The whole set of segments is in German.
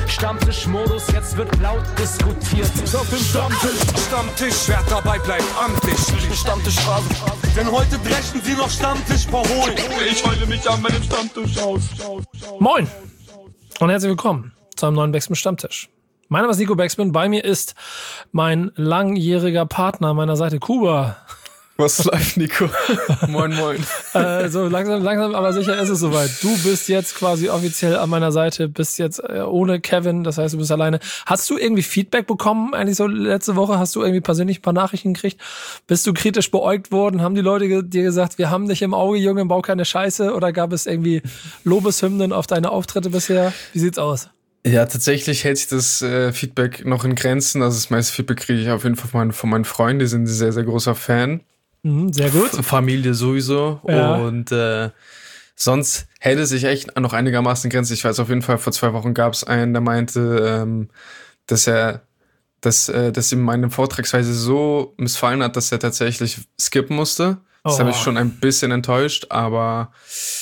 Stammtischmodus, jetzt wird laut diskutiert. Auf dem Stammtisch, wer dabei bleibt, amtlich. Stammtischphase, denn heute brechen sie noch Stammtisch verholen. Ich heule mich an meinem Stammtisch aus. Moin und herzlich willkommen zu einem neuen Backspin Stammtisch. Mein Name ist Nico Backspin, bei mir ist mein langjähriger Partner an meiner Seite, Kuba. Was läuft, Nico? Moin, moin. So langsam, aber sicher ist es soweit. Du bist jetzt quasi offiziell an meiner Seite, bist jetzt ohne Kevin, das heißt, du bist alleine. Hast du irgendwie Feedback bekommen, eigentlich so letzte Woche? Hast du irgendwie persönlich ein paar Nachrichten gekriegt? Bist du kritisch beäugt worden? Haben die Leute dir gesagt, wir haben dich im Auge, Junge, bau keine Scheiße? Oder gab es irgendwie Lobeshymnen auf deine Auftritte bisher? Wie sieht's aus? Ja, tatsächlich hält sich das Feedback noch in Grenzen. Also das meiste Feedback kriege ich auf jeden Fall von meinen Freunden, die sind ein sehr, sehr großer Fan. Sehr gut. Familie sowieso. Ja. Und sonst hält es sich echt noch einigermaßen in Grenzen. Ich weiß auf jeden Fall, vor 2 Wochen gab es einen, der meinte, dass ihm meine Vortragsweise so missfallen hat, dass er tatsächlich skippen musste. Das habe ich schon ein bisschen enttäuscht, aber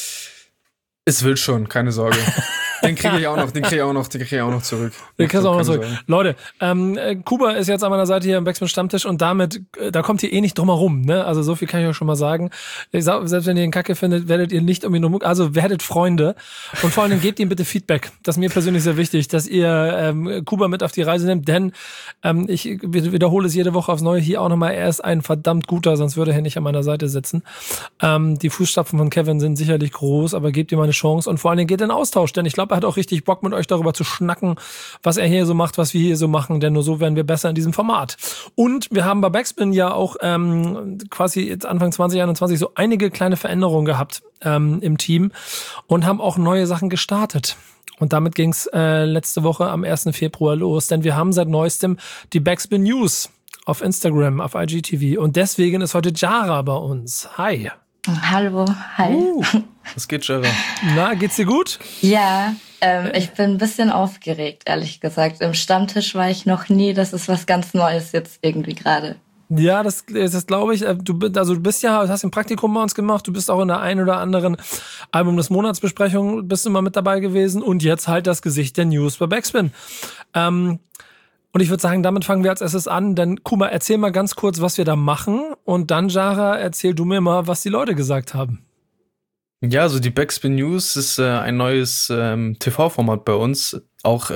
es wird schon, keine Sorge. Den kriege ich auch noch zurück. Den kriegst du auch noch zurück. Leute, Kuba ist jetzt an meiner Seite hier im Backspin Stammtisch und damit, da kommt ihr eh nicht drum herum, ne? Also so viel kann ich euch schon mal sagen. Selbst wenn ihr ihn kacke findet, werdet ihr nicht um ihn rum, also werdet Freunde und vor allem gebt ihm bitte Feedback. Das ist mir persönlich sehr wichtig, dass ihr Kuba mit auf die Reise nehmt, denn ich wiederhole es jede Woche aufs Neue hier auch nochmal, er ist ein verdammt guter, sonst würde er nicht an meiner Seite sitzen. Die Fußstapfen von Kevin sind sicherlich groß, aber gebt ihm eine Chance und vor allem geht in Austausch, denn ich glaube, er hat auch richtig Bock, mit euch darüber zu schnacken, was er hier so macht, was wir hier so machen, denn nur so werden wir besser in diesem Format. Und wir haben bei Backspin ja auch quasi jetzt Anfang 2021 so einige kleine Veränderungen gehabt im Team und haben auch neue Sachen gestartet. Und damit ging's letzte Woche am 1. Februar los, denn wir haben seit neuestem die Backspin News auf Instagram, auf IGTV und deswegen ist heute Jara bei uns. Hi. Hallo, hi. Was geht, Jara? Na, geht's dir gut? Ja, ich bin ein bisschen aufgeregt, ehrlich gesagt. Im Stammtisch war ich noch nie, das ist was ganz Neues jetzt irgendwie gerade. Ja, das glaube ich. Du bist ja, hast ein Praktikum bei uns gemacht, du bist auch in der einen oder anderen Album des Monats Besprechung, bist du mal mit dabei gewesen und jetzt halt das Gesicht der News bei Backspin. Und ich würde sagen, damit fangen wir als erstes an, denn Kuma, erzähl mal ganz kurz, was wir da machen und dann, Jara, erzähl du mir mal, was die Leute gesagt haben. Ja, also die Backspin News ist ein neues TV-Format bei uns, auch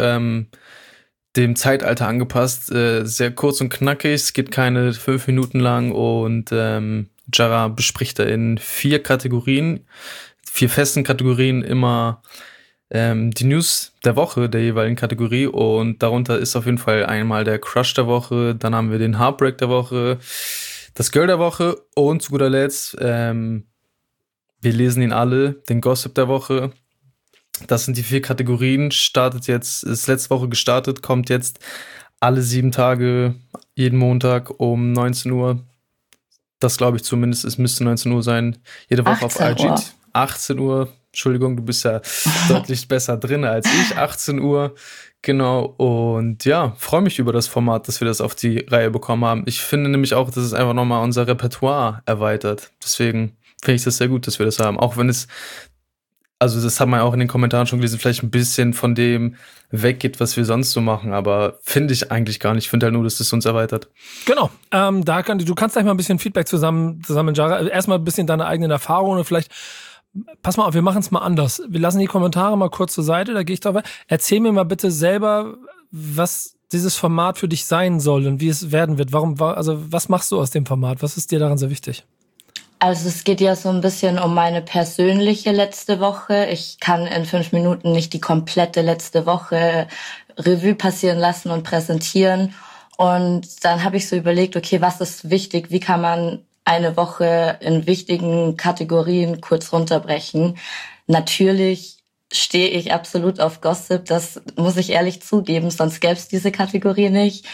dem Zeitalter angepasst, sehr kurz und knackig, es geht keine 5 Minuten lang und Jara bespricht da in 4 Kategorien, 4 festen Kategorien immer die News der Woche, der jeweiligen Kategorie und darunter ist auf jeden Fall einmal der Crush der Woche, dann haben wir den Heartbreak der Woche, das Girl der Woche und zu guter Letzt, wir lesen ihn alle, den Gossip der Woche. Das sind die 4 Kategorien, ist letzte Woche gestartet, kommt jetzt alle 7 Tage, jeden Montag um 19 Uhr. Das glaube ich zumindest, es müsste 19 Uhr sein, jede Woche auf IG. 18 Uhr. Entschuldigung, du bist ja deutlich besser drin als ich. 18 Uhr, genau. Und ja, freue mich über das Format, dass wir das auf die Reihe bekommen haben. Ich finde nämlich auch, dass es einfach nochmal unser Repertoire erweitert. Deswegen finde ich das sehr gut, dass wir das haben. Auch wenn es, also das hat man ja auch in den Kommentaren schon gelesen, vielleicht ein bisschen von dem weggeht, was wir sonst so machen. Aber finde ich eigentlich gar nicht. Ich finde halt nur, dass das uns erweitert. Genau. Du kannst gleich mal ein bisschen Feedback zusammen Jara. Erstmal ein bisschen deine eigenen Erfahrungen und vielleicht. Pass mal auf, wir machen es mal anders. Wir lassen die Kommentare mal kurz zur Seite, da gehe ich drauf. Erzähl mir mal bitte selber, was dieses Format für dich sein soll und wie es werden wird. Was machst du aus dem Format? Was ist dir daran so wichtig? Also es geht ja so ein bisschen um meine persönliche letzte Woche. Ich kann in 5 Minuten nicht die komplette letzte Woche Revue passieren lassen und präsentieren. Und dann habe ich so überlegt, okay, was ist wichtig? Wie kann man eine Woche in wichtigen Kategorien kurz runterbrechen? Natürlich stehe ich absolut auf Gossip, das muss ich ehrlich zugeben, sonst gäbe es diese Kategorie nicht.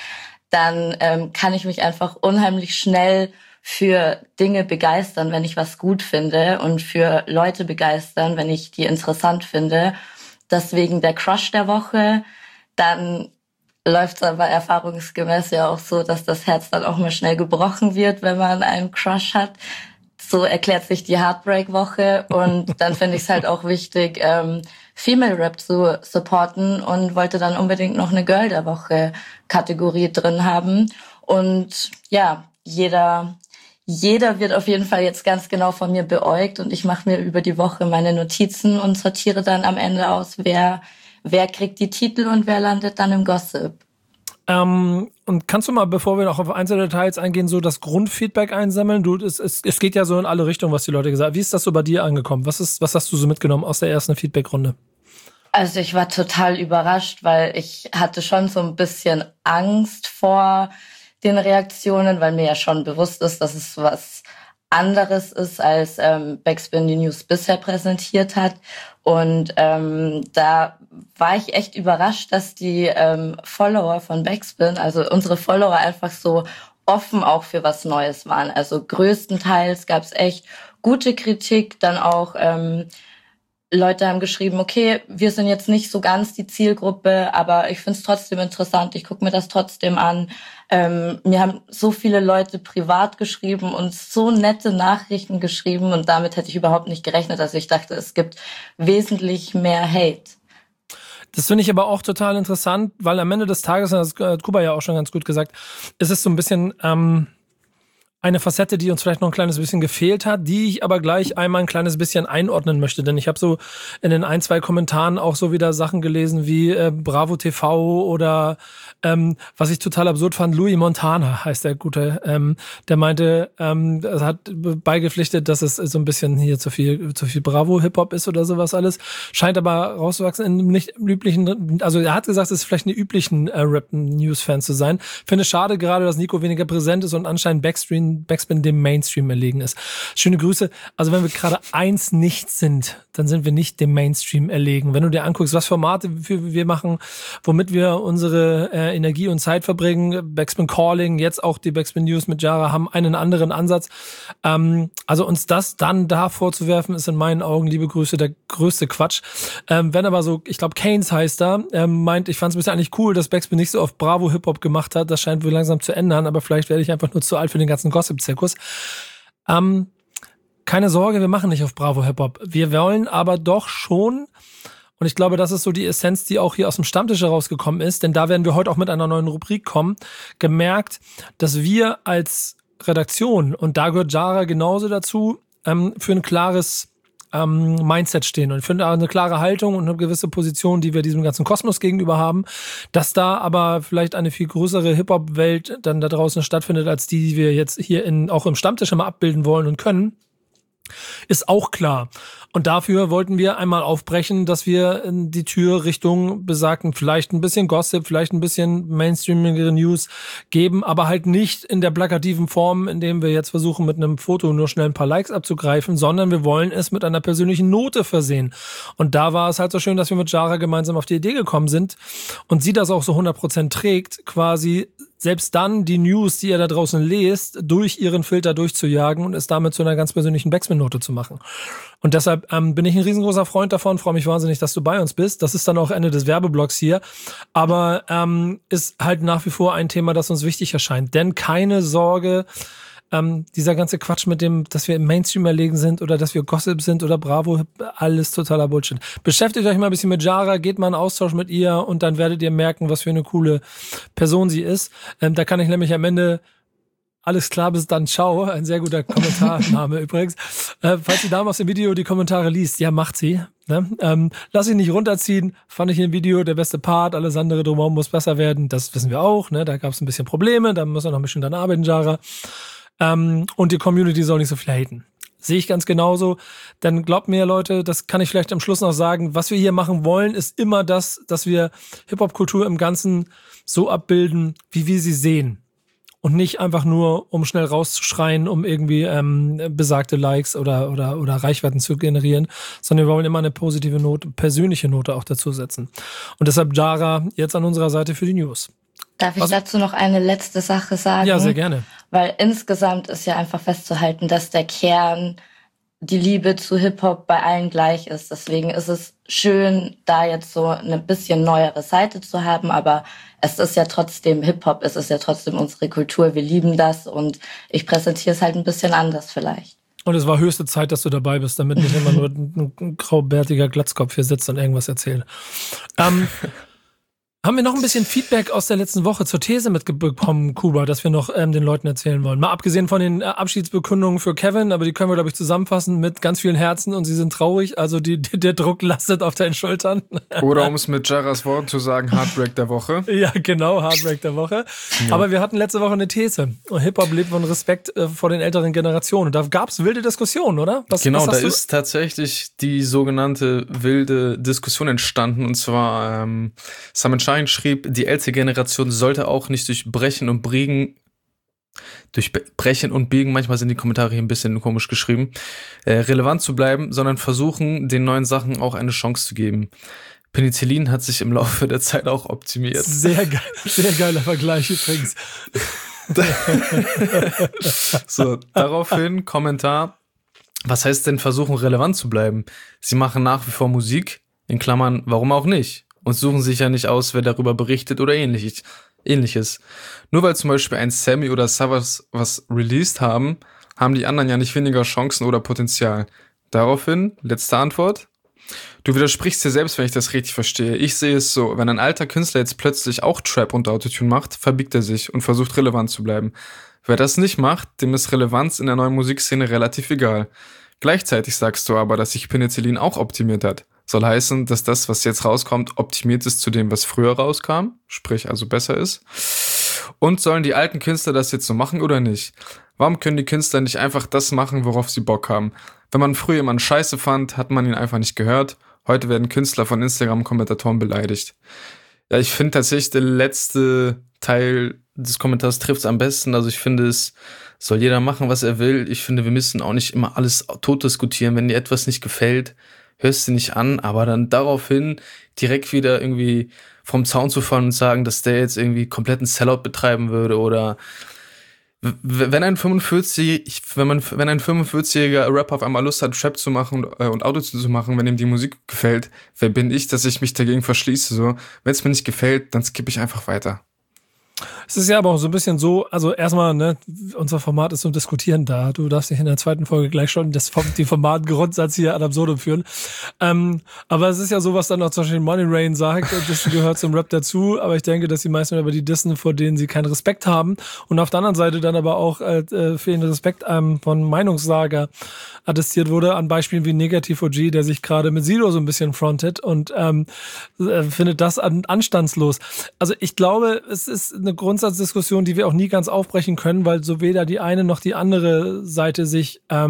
Dann kann ich mich einfach unheimlich schnell für Dinge begeistern, wenn ich was gut finde und für Leute begeistern, wenn ich die interessant finde. Deswegen der Crush der Woche. Dann läuft es aber erfahrungsgemäß ja auch so, dass das Herz dann auch mal schnell gebrochen wird, wenn man einen Crush hat. So erklärt sich die Heartbreak-Woche. Und dann finde ich es halt auch wichtig, Female Rap zu supporten und wollte dann unbedingt noch eine Girl der Woche Kategorie drin haben. Und ja, jeder wird auf jeden Fall jetzt ganz genau von mir beäugt und ich mache mir über die Woche meine Notizen und sortiere dann am Ende aus, wer kriegt die Titel und wer landet dann im Gossip. Und kannst du mal, bevor wir noch auf einzelne Details eingehen, so das Grundfeedback einsammeln? Es geht ja so in alle Richtungen, was die Leute gesagt haben. Wie ist das so bei dir angekommen? Was hast du so mitgenommen aus der ersten Feedback-Runde? Also ich war total überrascht, weil ich hatte schon so ein bisschen Angst vor den Reaktionen, weil mir ja schon bewusst ist, dass es was anderes ist, als Backspin die News bisher präsentiert hat. Und da war ich echt überrascht, dass die Follower von Backspin, also unsere Follower, einfach so offen auch für was Neues waren. Also größtenteils gab es echt gute Kritik, dann auch Leute haben geschrieben, okay, wir sind jetzt nicht so ganz die Zielgruppe, aber ich finde es trotzdem interessant, ich gucke mir das trotzdem an. Mir haben so viele Leute privat geschrieben und so nette Nachrichten geschrieben und damit hätte ich überhaupt nicht gerechnet. Also ich dachte, es gibt wesentlich mehr Hate. Das finde ich aber auch total interessant, weil am Ende des Tages, das hat Kuba ja auch schon ganz gut gesagt, ist es so ein bisschen eine Facette, die uns vielleicht noch ein kleines bisschen gefehlt hat, die ich aber gleich einmal ein kleines bisschen einordnen möchte. Denn ich habe so in den 1-2 Kommentaren auch so wieder Sachen gelesen wie Bravo TV oder was ich total absurd fand, Louis Montana heißt der Gute. Der meinte, hat beigepflichtet, dass es so ein bisschen hier zu viel Bravo-Hip-Hop ist oder sowas alles. Scheint aber rauszuwachsen in nicht üblichen, also er hat gesagt, es ist vielleicht eine üblichen Rap-News-Fan zu sein. Finde es schade gerade, dass Nico weniger präsent ist und anscheinend Backspin dem Mainstream erlegen ist. Schöne Grüße. Also wenn wir gerade eins nicht sind, dann sind wir nicht dem Mainstream erlegen. Wenn du dir anguckst, was Formate wir machen, womit wir unsere Energie und Zeit verbringen, Backspin Calling, jetzt auch die Backspin News mit Jara haben einen anderen Ansatz. Also uns das dann da vorzuwerfen, ist in meinen Augen, liebe Grüße, der größte Quatsch. Wenn aber so, ich glaube Keynes heißt da, meint, ich fand es bisher eigentlich cool, dass Backspin nicht so oft Bravo Hip-Hop gemacht hat. Das scheint wohl langsam zu ändern, aber vielleicht werde ich einfach nur zu alt für den ganzen Gossip-Zirkus. Keine Sorge, wir machen nicht auf Bravo Hip-Hop. Wir wollen aber doch schon, und ich glaube, das ist so die Essenz, die auch hier aus dem Stammtisch herausgekommen ist, denn da werden wir heute auch mit einer neuen Rubrik kommen, gemerkt, dass wir als Redaktion, und da gehört Jara genauso dazu, für ein klares Mindset stehen und für eine klare Haltung und eine gewisse Position, die wir diesem ganzen Kosmos gegenüber haben, dass da aber vielleicht eine viel größere Hip-Hop-Welt dann da draußen stattfindet, als die wir jetzt hier auch im Stammtisch immer abbilden wollen und können, ist auch klar. Und dafür wollten wir einmal aufbrechen, dass wir die Tür Richtung besagten, vielleicht ein bisschen Gossip, vielleicht ein bisschen mainstreamigere News geben, aber halt nicht in der plakativen Form, indem wir jetzt versuchen, mit einem Foto nur schnell ein paar Likes abzugreifen, sondern wir wollen es mit einer persönlichen Note versehen. Und da war es halt so schön, dass wir mit Jara gemeinsam auf die Idee gekommen sind und sie das auch so 100% trägt, quasi selbst dann die News, die ihr da draußen lest, durch ihren Filter durchzujagen und es damit zu einer ganz persönlichen Backspin-Note zu machen. Und deshalb bin ich ein riesengroßer Freund davon, freue mich wahnsinnig, dass du bei uns bist. Das ist dann auch Ende des Werbeblocks hier. Aber ist halt nach wie vor ein Thema, das uns wichtig erscheint. Denn keine Sorge, dieser ganze Quatsch mit dem, dass wir im Mainstream erlegen sind oder dass wir Gossip sind oder Bravo, alles totaler Bullshit. Beschäftigt euch mal ein bisschen mit Jara, geht mal in Austausch mit ihr und dann werdet ihr merken, was für eine coole Person sie ist. Da kann ich nämlich am Ende alles klar, bis dann, ciao. Ein sehr guter Kommentarname übrigens. Falls die Dame aus dem Video die Kommentare liest, ja, macht sie. Ne? Lass dich nicht runterziehen. Fand ich im Video der beste Part. Alles andere drumherum muss besser werden. Das wissen wir auch. Ne? Da gab es ein bisschen Probleme. Da muss er noch ein bisschen dran arbeiten, Jara. Und die Community soll nicht so viel haten. Sehe ich ganz genauso. Dann glaubt mir, Leute, das kann ich vielleicht am Schluss noch sagen, was wir hier machen wollen, ist immer das, dass wir Hip-Hop-Kultur im Ganzen so abbilden, wie wir sie sehen. Und nicht einfach nur, um schnell rauszuschreien, um irgendwie besagte Likes oder Reichweiten zu generieren, sondern wir wollen immer eine positive Note, persönliche Note auch dazu setzen. Und deshalb Jara jetzt an unserer Seite für die News. Darf ich dazu noch eine letzte Sache sagen? Ja, sehr gerne. Weil insgesamt ist ja einfach festzuhalten, dass der Kern, die Liebe zu Hip-Hop bei allen gleich ist. Deswegen ist es schön, da jetzt so eine bisschen neuere Seite zu haben, aber es ist ja trotzdem Hip-Hop, es ist ja trotzdem unsere Kultur, wir lieben das und ich präsentiere es halt ein bisschen anders vielleicht. Und es war höchste Zeit, dass du dabei bist, damit nicht immer nur ein graubärtiger Glatzkopf hier sitzt und irgendwas erzählt. Haben wir noch ein bisschen Feedback aus der letzten Woche zur These mitbekommen, Kuba, dass wir noch den Leuten erzählen wollen? Mal abgesehen von den Abschiedsbekundungen für Kevin, aber die können wir, glaube ich, zusammenfassen mit ganz vielen Herzen und sie sind traurig, also der Druck lastet auf deinen Schultern. Oder um es mit Jaras Worten zu sagen, Heartbreak der Woche. Ja, genau, Heartbreak der Woche. Ja. Aber wir hatten letzte Woche eine These. Hip-Hop lebt von Respekt vor den älteren Generationen. Und da gab es wilde Diskussionen, oder? Was da ist tatsächlich die sogenannte wilde Diskussion entstanden. Und zwar Simon Shine schrieb, die ältere Generation sollte auch nicht durch Brechen und Biegen, manchmal sind die Kommentare hier ein bisschen komisch geschrieben, relevant zu bleiben, sondern versuchen, den neuen Sachen auch eine Chance zu geben. Penicillin hat sich im Laufe der Zeit auch optimiert. Sehr geiler Vergleich übrigens. So, daraufhin Kommentar, was heißt denn versuchen, relevant zu bleiben? Sie machen nach wie vor Musik, in Klammern, warum auch nicht? Und suchen sich ja nicht aus, wer darüber berichtet oder ähnliches. Nur weil zum Beispiel ein Sammy oder Savas was released haben die anderen ja nicht weniger Chancen oder Potenzial. Daraufhin, letzte Antwort. Du widersprichst dir selbst, wenn ich das richtig verstehe. Ich sehe es so, wenn ein alter Künstler jetzt plötzlich auch Trap und Autotune macht, verbiegt er sich und versucht relevant zu bleiben. Wer das nicht macht, dem ist Relevanz in der neuen Musikszene relativ egal. Gleichzeitig sagst du aber, dass sich Penicillin auch optimiert hat. Soll heißen, dass das, was jetzt rauskommt, optimiert ist zu dem, was früher rauskam, sprich also besser ist. Und sollen die alten Künstler das jetzt so machen oder nicht? Warum können die Künstler nicht einfach das machen, worauf sie Bock haben? Wenn man früher jemanden scheiße fand, hat man ihn einfach nicht gehört. Heute werden Künstler von Instagram-Kommentatoren beleidigt. Ja, ich finde tatsächlich, der letzte Teil des Kommentars trifft es am besten. Also ich finde, es soll jeder machen, was er will. Ich finde, wir müssen auch nicht immer alles tot diskutieren. Wenn dir etwas nicht gefällt, hörst du nicht an, aber dann daraufhin direkt wieder irgendwie vom Zaun zu fallen und sagen, dass der jetzt irgendwie kompletten Sellout betreiben würde oder wenn ein 45-jähriger Rapper auf einmal Lust hat, Trap zu machen und Autotune zu machen, wenn ihm die Musik gefällt, wer bin ich, dass ich mich dagegen verschließe? So, wenn es mir nicht gefällt, dann skippe ich einfach weiter. Es ist ja aber auch so ein bisschen so, also erstmal, ne, unser Format ist zum Diskutieren da. Du darfst dich in der zweiten Folge gleich schon die Formatgrundsatz hier ad absurdum führen. Aber es ist ja so, was dann auch zum Beispiel Money Rain sagt, das gehört zum Rap dazu, aber ich denke, dass die meisten über die dissen, vor denen sie keinen Respekt haben und auf der anderen Seite dann aber auch fehlenden Respekt von Meinungssager attestiert wurde, an Beispielen wie Negativ OG, der sich gerade mit Sido so ein bisschen frontet und findet das anstandslos. Also ich glaube, es ist eine Grundsatzdiskussion, die wir auch nie ganz aufbrechen können, weil so weder die eine noch die andere Seite sich da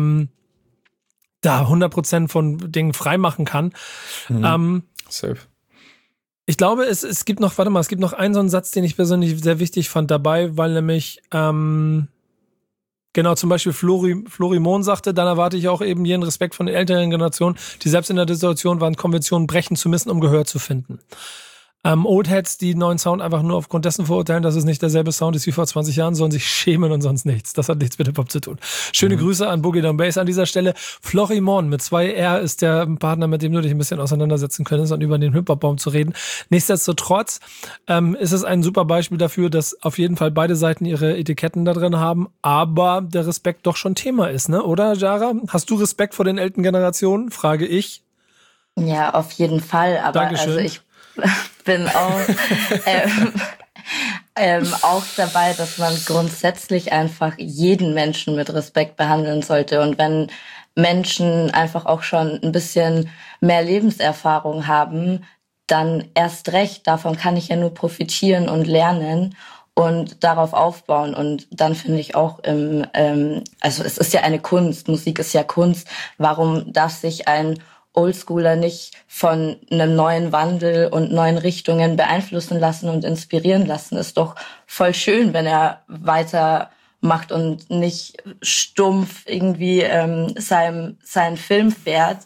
100% von Dingen freimachen kann. Safe. Ich glaube, es gibt noch einen so einen Satz, den ich persönlich sehr wichtig fand dabei, weil nämlich genau, zum Beispiel Florimon sagte, dann erwarte ich auch eben jeden Respekt von den älteren Generationen, die selbst in der Situation waren, Konventionen brechen zu müssen, um Gehör zu finden. Oldheads, die neuen Sound einfach nur aufgrund dessen verurteilen, dass es nicht derselbe Sound ist wie vor 20 Jahren, sollen sich schämen und sonst nichts. Das hat nichts mit Hip-Hop zu tun. Schöne Grüße an Boogie Down Bass an dieser Stelle. Florimon mit 2 R ist der Partner, mit dem du dich ein bisschen auseinandersetzen könntest und über den Hip-Hop-Baum zu reden. Nichtsdestotrotz ist es ein super Beispiel dafür, dass auf jeden Fall beide Seiten ihre Etiketten da drin haben, aber der Respekt doch schon Thema ist, ne? Oder, Jara? Hast du Respekt vor den älteren Generationen? Frage ich. Ja, auf jeden Fall. Aber Dankeschön. Also ich bin auch, auch dabei, dass man grundsätzlich einfach jeden Menschen mit Respekt behandeln sollte. Und wenn Menschen einfach auch schon ein bisschen mehr Lebenserfahrung haben, dann erst recht. Davon kann ich ja nur profitieren und lernen und darauf aufbauen. Und dann finde ich auch, also es ist ja eine Kunst, Musik ist ja Kunst. Warum darf sich ein Oldschooler nicht von einem neuen Wandel und neuen Richtungen beeinflussen lassen und inspirieren lassen? Ist doch voll schön, wenn er weitermacht und nicht stumpf irgendwie seinen Film fährt.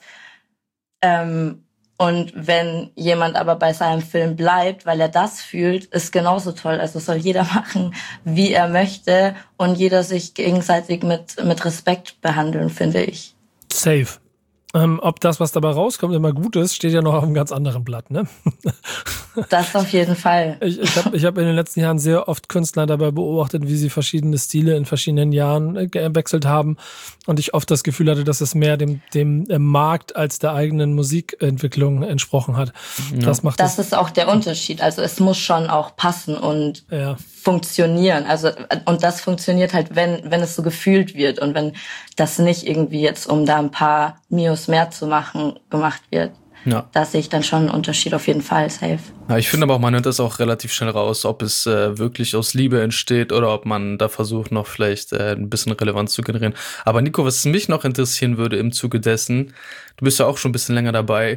Und wenn jemand aber bei seinem Film bleibt, weil er das fühlt, ist genauso toll. Also soll jeder machen, wie er möchte und jeder sich gegenseitig mit Respekt behandeln, finde ich. Safe. Ob das, was dabei rauskommt, immer gut ist, steht ja noch auf einem ganz anderen Blatt, ne? Das auf jeden Fall. Ich hab in den letzten Jahren sehr oft Künstler dabei beobachtet, wie sie verschiedene Stile in verschiedenen Jahren gewechselt haben und ich oft das Gefühl hatte, dass es mehr dem Markt als der eigenen Musikentwicklung entsprochen hat. Ja. Das ist auch der Unterschied. Also es muss schon auch passen und funktionieren. Also und das funktioniert halt, wenn es so gefühlt wird und wenn das nicht irgendwie jetzt, um da ein paar Mios mehr zu machen, gemacht wird. Ja. Da sehe ich dann schon einen Unterschied auf jeden Fall, safe. Ja, ich finde aber auch, man hört das auch relativ schnell raus, ob es wirklich aus Liebe entsteht oder ob man da versucht, noch vielleicht ein bisschen Relevanz zu generieren. Aber Nico, was mich noch interessieren würde im Zuge dessen, du bist ja auch schon ein bisschen länger dabei,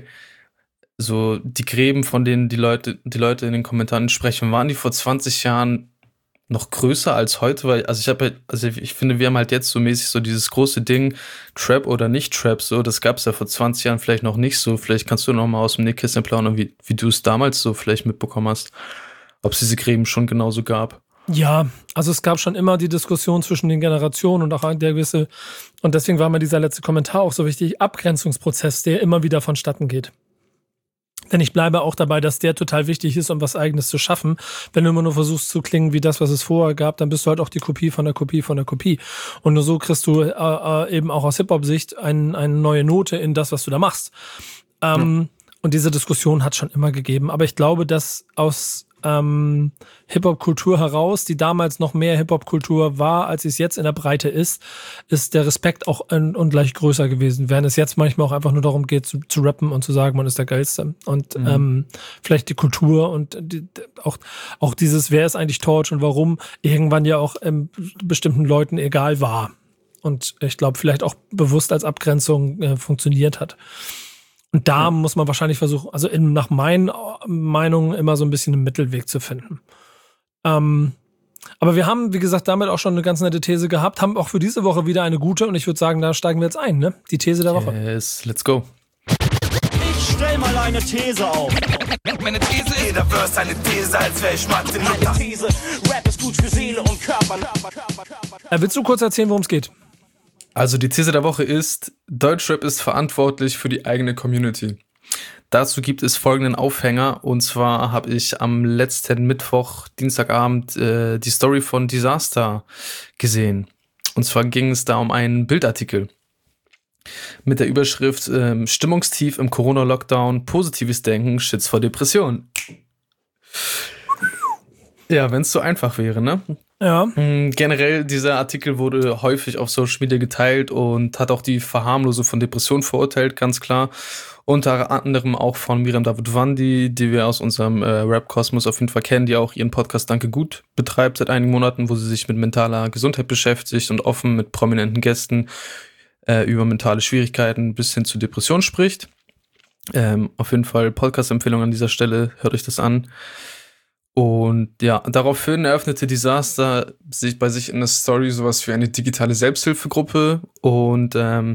so die Gräben, von denen die Leute in den Kommentaren sprechen, waren die vor 20 Jahren noch größer als heute, weil ich finde, wir haben halt jetzt so mäßig so dieses große Ding, Trap oder nicht Trap, so, das gab es ja vor 20 Jahren vielleicht noch nicht so. Vielleicht kannst du noch mal aus dem Nähkästchen plaudern, wie du es damals so vielleicht mitbekommen hast, ob es diese Gräben schon genauso gab. Ja, also es gab schon immer die Diskussion zwischen den Generationen und auch der gewisse, und deswegen war mir dieser letzte Kommentar auch so wichtig, Abgrenzungsprozess, der immer wieder vonstatten geht. Denn ich bleibe auch dabei, dass der total wichtig ist, um was Eigenes zu schaffen. Wenn du immer nur versuchst zu klingen wie das, was es vorher gab, dann bist du halt auch die Kopie von der Kopie von der Kopie. Und nur so kriegst du eben auch aus Hip-Hop-Sicht eine neue Note in das, was du da machst. Und diese Diskussion hat schon immer gegeben. Aber ich glaube, dass aus Hip-Hop-Kultur heraus, die damals noch mehr Hip-Hop-Kultur war, als es jetzt in der Breite ist der Respekt auch ungleich größer gewesen. Während es jetzt manchmal auch einfach nur darum geht, zu rappen und zu sagen, man ist der Geilste. Und vielleicht die Kultur und auch dieses, wer ist eigentlich Torch und warum, irgendwann ja auch bestimmten Leuten egal war. Und ich glaube, vielleicht auch bewusst als Abgrenzung funktioniert hat. Und da muss man wahrscheinlich versuchen, also nach meinen Meinungen immer so ein bisschen einen Mittelweg zu finden. Aber wir haben, wie gesagt, damit auch schon eine ganz nette These gehabt, haben auch für diese Woche wieder eine gute und ich würde sagen, da steigen wir jetzt ein, ne? Die These der Woche. Yes, let's go. Ich stell mal eine These auf. Meine These ist, jeder Verse eine These, als wäre ich Martin Luther. Meine These, Rap ist gut für Seele und Körper. Willst du kurz erzählen, worum es geht? Also die These der Woche ist, Deutschrap ist verantwortlich für die eigene Community. Dazu gibt es folgenden Aufhänger. Und zwar habe ich am letzten Mittwoch, Dienstagabend, die Story von Disaster gesehen. Und zwar ging es da um einen Bildartikel mit der Überschrift Stimmungstief im Corona-Lockdown, positives Denken, schützt vor Depressionen. Ja, wenn es so einfach wäre, ne? Ja. Generell, dieser Artikel wurde häufig auf Social Media geteilt und hat auch die Verharmlosung von Depressionen verurteilt, ganz klar. Unter anderem auch von Miriam Davutwandi, die wir aus unserem Rap-Kosmos auf jeden Fall kennen, die auch ihren Podcast Danke Gut betreibt seit einigen Monaten, wo sie sich mit mentaler Gesundheit beschäftigt und offen mit prominenten Gästen über mentale Schwierigkeiten bis hin zu Depressionen spricht. Auf jeden Fall Podcast-Empfehlung an dieser Stelle, hört euch das an. Und ja, daraufhin eröffnete Disaster bei sich in der Story sowas wie eine digitale Selbsthilfegruppe und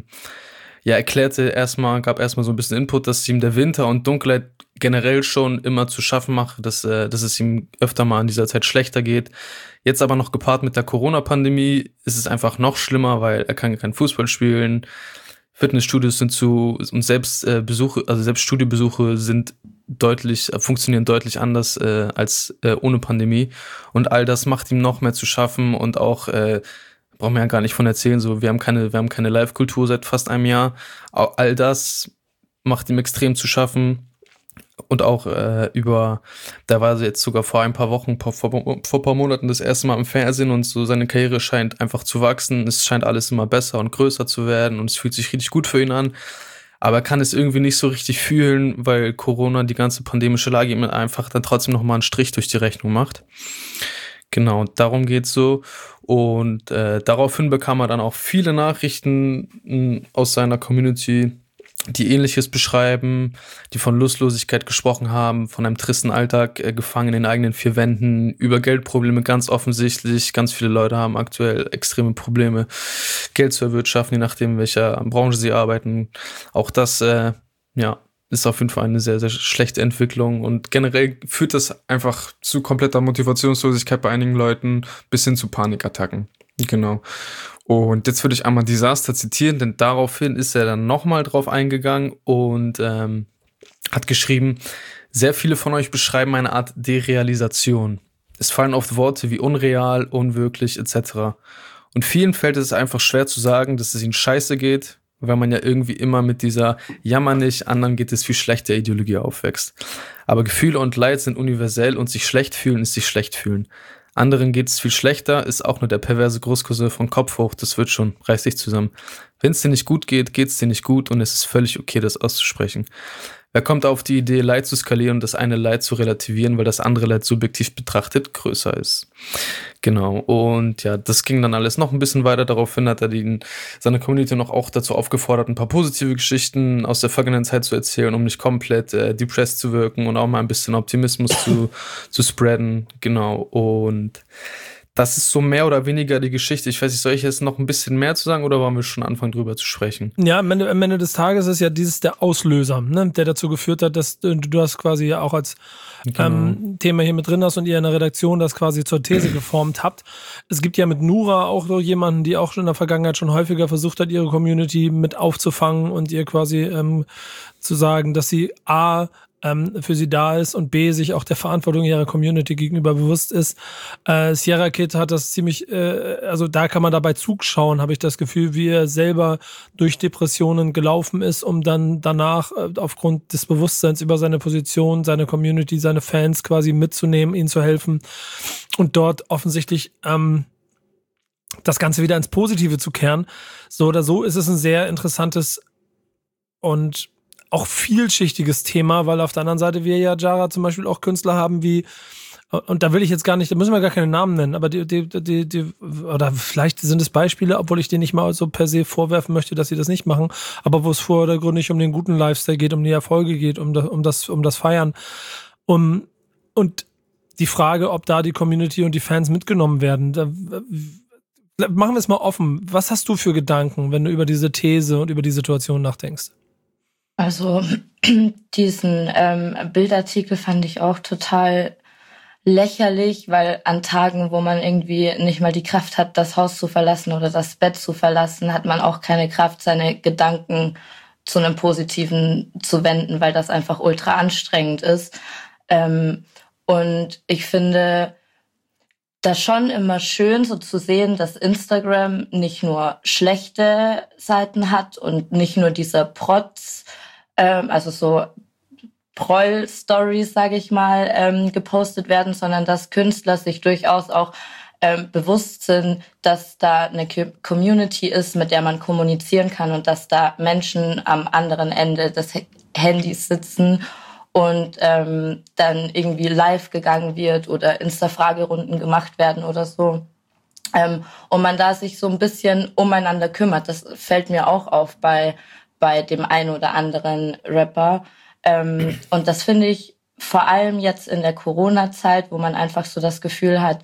gab erstmal so ein bisschen Input, dass ihm der Winter und Dunkelheit generell schon immer zu schaffen macht, dass es ihm öfter mal in dieser Zeit schlechter geht. Jetzt aber noch gepaart mit der Corona-Pandemie ist es einfach noch schlimmer, weil er kann keinen Fußball spielen. Fitnessstudios sind zu und selbst Studiobesuche funktionieren deutlich anders als ohne Pandemie. Und all das macht ihm noch mehr zu schaffen und auch brauchen wir ja gar nicht von erzählen. So, wir haben keine Live-Kultur seit fast einem Jahr. All das macht ihm extrem zu schaffen. Und auch da war sie jetzt sogar vor ein paar Wochen, vor ein paar Monaten das erste Mal im Fernsehen und so seine Karriere scheint einfach zu wachsen. Es scheint alles immer besser und größer zu werden und es fühlt sich richtig gut für ihn an. Aber er kann es irgendwie nicht so richtig fühlen, weil Corona, die ganze pandemische Lage ihm einfach dann trotzdem nochmal einen Strich durch die Rechnung macht. Genau, darum geht's so. Und daraufhin bekam er dann auch viele Nachrichten aus seiner Community, die Ähnliches beschreiben, die von Lustlosigkeit gesprochen haben, von einem tristen Alltag, gefangen in den eigenen vier Wänden, über Geldprobleme ganz offensichtlich. Ganz viele Leute haben aktuell extreme Probleme, Geld zu erwirtschaften, je nachdem, in welcher Branche sie arbeiten. Auch das, ist auf jeden Fall eine sehr, sehr schlechte Entwicklung und generell führt das einfach zu kompletter Motivationslosigkeit bei einigen Leuten bis hin zu Panikattacken. Genau. Und jetzt würde ich einmal Disaster zitieren, denn daraufhin ist er dann nochmal drauf eingegangen und hat geschrieben, Sehr viele von euch beschreiben eine Art Derealisation. Es fallen oft Worte wie unreal, unwirklich etc. Und vielen fällt es einfach schwer zu sagen, dass es ihnen scheiße geht, weil man ja irgendwie immer mit dieser Jammer nicht, anderen geht es viel schlechter Ideologie aufwächst. Aber Gefühle und Leid sind universell und sich schlecht fühlen ist sich schlecht fühlen. Anderen geht es viel schlechter, ist auch nur der perverse Großcousin von Kopf hoch, das wird schon, reiß dich zusammen. Wenn es dir nicht gut geht, geht es dir nicht gut und es ist völlig okay, das auszusprechen. Wer kommt auf die Idee, Leid zu skalieren und das eine Leid zu relativieren, weil das andere Leid subjektiv betrachtet größer ist? Genau, und ja, das ging dann alles noch ein bisschen weiter. Daraufhin hat er seine Community noch auch dazu aufgefordert, ein paar positive Geschichten aus der vergangenen Zeit zu erzählen, um nicht komplett depressed zu wirken und auch mal ein bisschen Optimismus zu spreaden. Genau, und das ist so mehr oder weniger die Geschichte. Ich weiß nicht, soll ich jetzt noch ein bisschen mehr zu sagen oder wollen wir schon anfangen, drüber zu sprechen? Ja, am Ende des Tages ist ja dieses der Auslöser, ne, der dazu geführt hat, dass du das quasi ja auch als Thema hier mit drin hast und ihr in der Redaktion das quasi zur These geformt habt. Es gibt ja mit Nura auch so jemanden, die auch schon in der Vergangenheit schon häufiger versucht hat, ihre Community mit aufzufangen und ihr quasi zu sagen, dass sie für sie da ist und B, sich auch der Verantwortung ihrer Community gegenüber bewusst ist. Sierra Kid hat das ziemlich, also da kann man dabei zuschauen, habe ich das Gefühl, wie er selber durch Depressionen gelaufen ist, um dann danach aufgrund des Bewusstseins über seine Position, seine Community, seine Fans quasi mitzunehmen, ihnen zu helfen und dort offensichtlich das Ganze wieder ins Positive zu kehren. So oder so ist es ein sehr interessantes und auch vielschichtiges Thema, weil auf der anderen Seite wir ja, Jara, zum Beispiel auch Künstler haben wie, und da will ich jetzt gar nicht, da müssen wir gar keine Namen nennen, aber die oder vielleicht sind es Beispiele, obwohl ich denen nicht mal so per se vorwerfen möchte, dass sie das nicht machen, aber wo es vordergründig um den guten Lifestyle geht, um die Erfolge geht, um das Feiern. Und die Frage, ob da die Community und die Fans mitgenommen werden, da machen wir es mal offen. Was hast du für Gedanken, wenn du über diese These und über die Situation nachdenkst? Also diesen Bildartikel fand ich auch total lächerlich, weil an Tagen, wo man irgendwie nicht mal die Kraft hat, das Haus zu verlassen oder das Bett zu verlassen, hat man auch keine Kraft, seine Gedanken zu einem Positiven zu wenden, weil das einfach ultra anstrengend ist. Und ich finde das schon immer schön, so zu sehen, dass Instagram nicht nur schlechte Seiten hat und nicht nur dieser Protz, also so Proll-Stories, sage ich mal, gepostet werden, sondern dass Künstler sich durchaus auch bewusst sind, dass da eine Community ist, mit der man kommunizieren kann und dass da Menschen am anderen Ende des Handys sitzen und dann irgendwie live gegangen wird oder Insta-Fragerunden gemacht werden oder so. Und man da sich so ein bisschen umeinander kümmert. Das fällt mir auch auf bei dem einen oder anderen Rapper. Und das finde ich vor allem jetzt in der Corona-Zeit, wo man einfach so das Gefühl hat,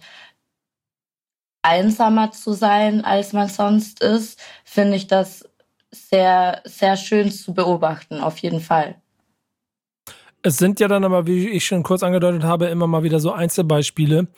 einsamer zu sein, als man sonst ist, finde ich das sehr, sehr schön zu beobachten, auf jeden Fall. Es sind ja dann aber, wie ich schon kurz angedeutet habe, immer mal wieder so Einzelbeispiele.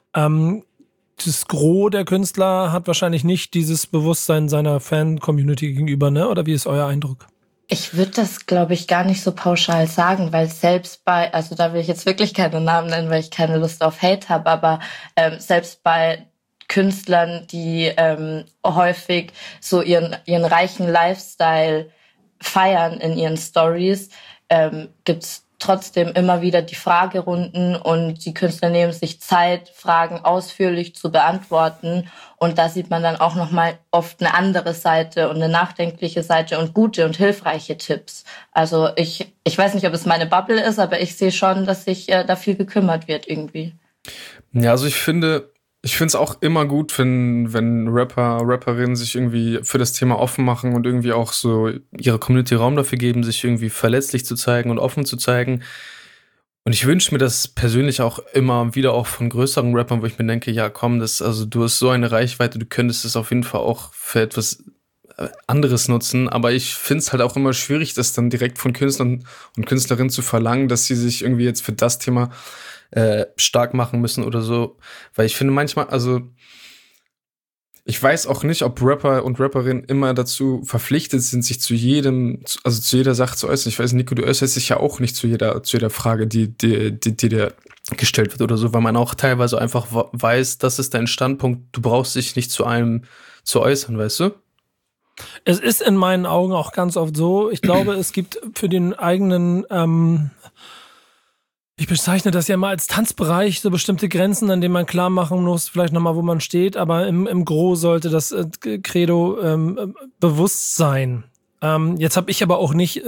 Das Gros der Künstler hat wahrscheinlich nicht dieses Bewusstsein seiner Fan-Community gegenüber, ne? Oder wie ist euer Eindruck? Ich würde das, glaube ich, gar nicht so pauschal sagen, weil selbst also da will ich jetzt wirklich keine Namen nennen, weil ich keine Lust auf Hate habe, aber selbst bei Künstlern, die häufig so ihren reichen Lifestyle feiern in ihren Stories, gibt's trotzdem immer wieder die Fragerunden und die Künstler nehmen sich Zeit, Fragen ausführlich zu beantworten. Und da sieht man dann auch nochmal oft eine andere Seite und eine nachdenkliche Seite und gute und hilfreiche Tipps. Also ich weiß nicht, ob es meine Bubble ist, aber ich sehe schon, dass sich da viel gekümmert wird irgendwie. Ja, also ich finde es auch immer gut, wenn Rapperinnen sich irgendwie für das Thema offen machen und irgendwie auch so ihre Community Raum dafür geben, sich irgendwie verletzlich zu zeigen und offen zu zeigen. Und ich wünsche mir das persönlich auch immer wieder auch von größeren Rappern, wo ich mir denke, ja komm, du hast so eine Reichweite, du könntest es auf jeden Fall auch für etwas anderes nutzen. Aber ich finde es halt auch immer schwierig, das dann direkt von Künstlern und Künstlerinnen zu verlangen, dass sie sich irgendwie jetzt für das Thema stark machen müssen oder so. Weil ich finde manchmal, also ich weiß auch nicht, ob Rapper und Rapperinnen immer dazu verpflichtet sind, sich zu jeder Sache zu äußern. Ich weiß, Nico, du äußerst dich ja auch nicht zu jeder Frage, die dir gestellt wird oder so, weil man auch teilweise einfach weiß, das ist dein Standpunkt, du brauchst dich nicht zu einem zu äußern, weißt du? Es ist in meinen Augen auch ganz oft so, ich glaube, es gibt für den eigenen, ich bezeichne das ja immer als Tanzbereich, so bestimmte Grenzen, an denen man klar machen muss, vielleicht nochmal, wo man steht, aber im Gros sollte das Credo bewusst sein. Jetzt habe ich aber auch nicht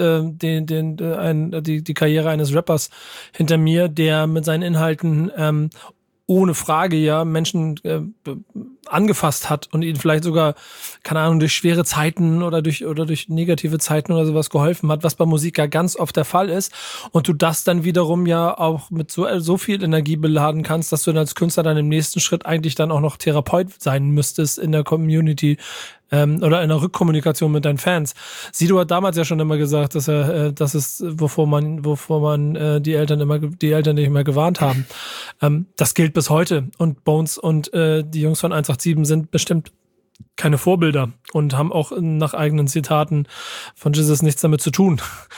die Karriere eines Rappers hinter mir, der mit seinen Inhalten ohne Frage ja Menschen angefasst hat und ihnen vielleicht sogar, keine Ahnung, durch schwere Zeiten oder durch negative Zeiten oder sowas geholfen hat, was bei Musik ja ganz oft der Fall ist. Und du das dann wiederum ja auch mit so viel Energie beladen kannst, dass du dann als Künstler dann im nächsten Schritt eigentlich dann auch noch Therapeut sein müsstest in der Community oder in der Rückkommunikation mit deinen Fans. Sido hat damals ja schon immer gesagt, dass das ist, wovor man die Eltern nicht immer gewarnt haben. Das gilt bis heute. Und Bones und die Jungs von 187 sind bestimmt keine Vorbilder und haben auch nach eigenen Zitaten von Jesus nichts damit zu tun,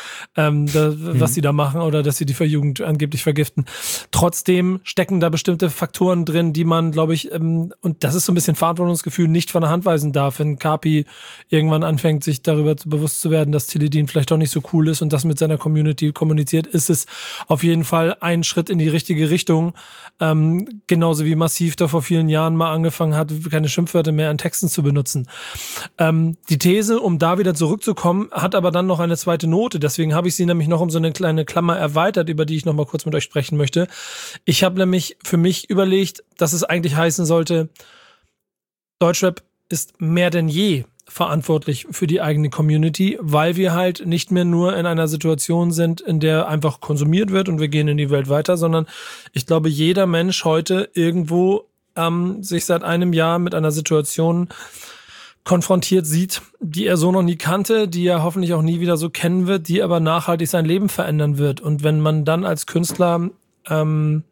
was sie da machen oder dass sie die Jugend angeblich vergiften. Trotzdem stecken da bestimmte Faktoren drin, die man, glaube ich, und das ist so ein bisschen Verantwortungsgefühl, nicht von der Hand weisen darf. Wenn Kapi irgendwann anfängt, sich darüber bewusst zu werden, dass Teledin vielleicht doch nicht so cool ist und das mit seiner Community kommuniziert, ist es auf jeden Fall ein Schritt in die richtige Richtung. Genauso wie Massiv da vor vielen Jahren mal angefangen hat, keine Schimpfwörter mehr in Texten zu benutzen. Die These, um da wieder zurückzukommen, hat aber dann noch eine zweite Note. Deswegen habe ich sie nämlich noch um so eine kleine Klammer erweitert, über die ich noch mal kurz mit euch sprechen möchte. Ich habe nämlich für mich überlegt, dass es eigentlich heißen sollte, Deutschrap ist mehr denn je verantwortlich für die eigene Community, weil wir halt nicht mehr nur in einer Situation sind, in der einfach konsumiert wird und wir gehen in die Welt weiter, sondern ich glaube, jeder Mensch heute irgendwo sich seit einem Jahr mit einer Situation konfrontiert sieht, die er so noch nie kannte, die er hoffentlich auch nie wieder so kennen wird, die aber nachhaltig sein Leben verändern wird. Und wenn man dann als Künstler Fans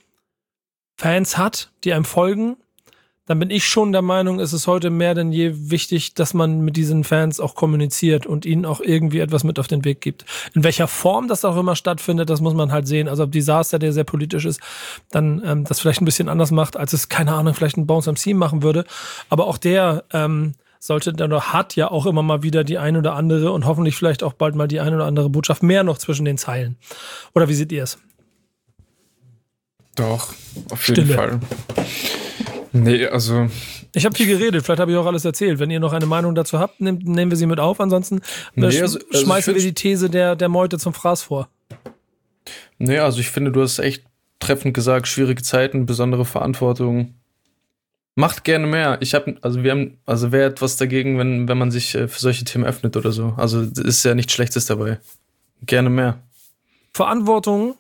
hat, die einem folgen, dann bin ich schon der Meinung, es ist heute mehr denn je wichtig, dass man mit diesen Fans auch kommuniziert und ihnen auch irgendwie etwas mit auf den Weg gibt. In welcher Form das auch immer stattfindet, das muss man halt sehen. Also ob Disaster, der sehr politisch ist, dann das vielleicht ein bisschen anders macht, als es, keine Ahnung, vielleicht ein Bounce MC machen würde. Aber auch der sollte dann oder hat ja auch immer mal wieder die ein oder andere und hoffentlich vielleicht auch bald mal die ein oder andere Botschaft mehr noch zwischen den Zeilen. Oder wie seht ihr es? Doch, auf jeden Fall. Nee, also... Ich habe viel geredet, vielleicht habe ich auch alles erzählt. Wenn ihr noch eine Meinung dazu habt, nehmen wir sie mit auf. Ansonsten schmeißen wir die These der Meute zum Fraß vor. Nee, also ich finde, du hast echt treffend gesagt, schwierige Zeiten, besondere Verantwortung. Macht gerne mehr. Wer etwas dagegen, wenn man sich für solche Themen öffnet oder so. Also ist ja nichts Schlechtes dabei. Gerne mehr. Verantwortung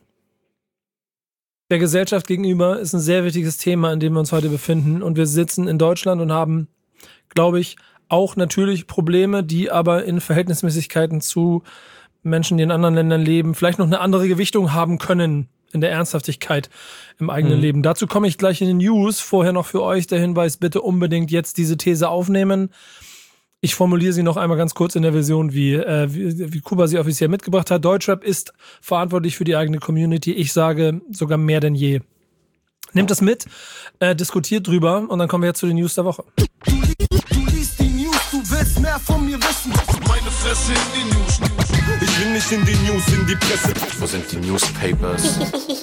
der Gesellschaft gegenüber ist ein sehr wichtiges Thema, in dem wir uns heute befinden. Und wir sitzen in Deutschland und haben, glaube ich, auch natürlich Probleme, die aber in Verhältnismäßigkeiten zu Menschen, die in anderen Ländern leben, vielleicht noch eine andere Gewichtung haben können in der Ernsthaftigkeit im eigenen Leben. Dazu komme ich gleich in den News. Vorher noch für euch der Hinweis, bitte unbedingt jetzt diese These aufnehmen. Ich formuliere sie noch einmal ganz kurz in der Version, wie Kuba sie offiziell mitgebracht hat. Deutschrap ist verantwortlich für die eigene Community. Ich sage sogar mehr denn je. Nehmt das mit, diskutiert drüber und dann kommen wir jetzt zu den News der Woche. Du liest die News, du willst mehr von mir wissen. Meine Fresse in die News. Ich will nicht in die News, in die Presse. Wo sind die Newspapers?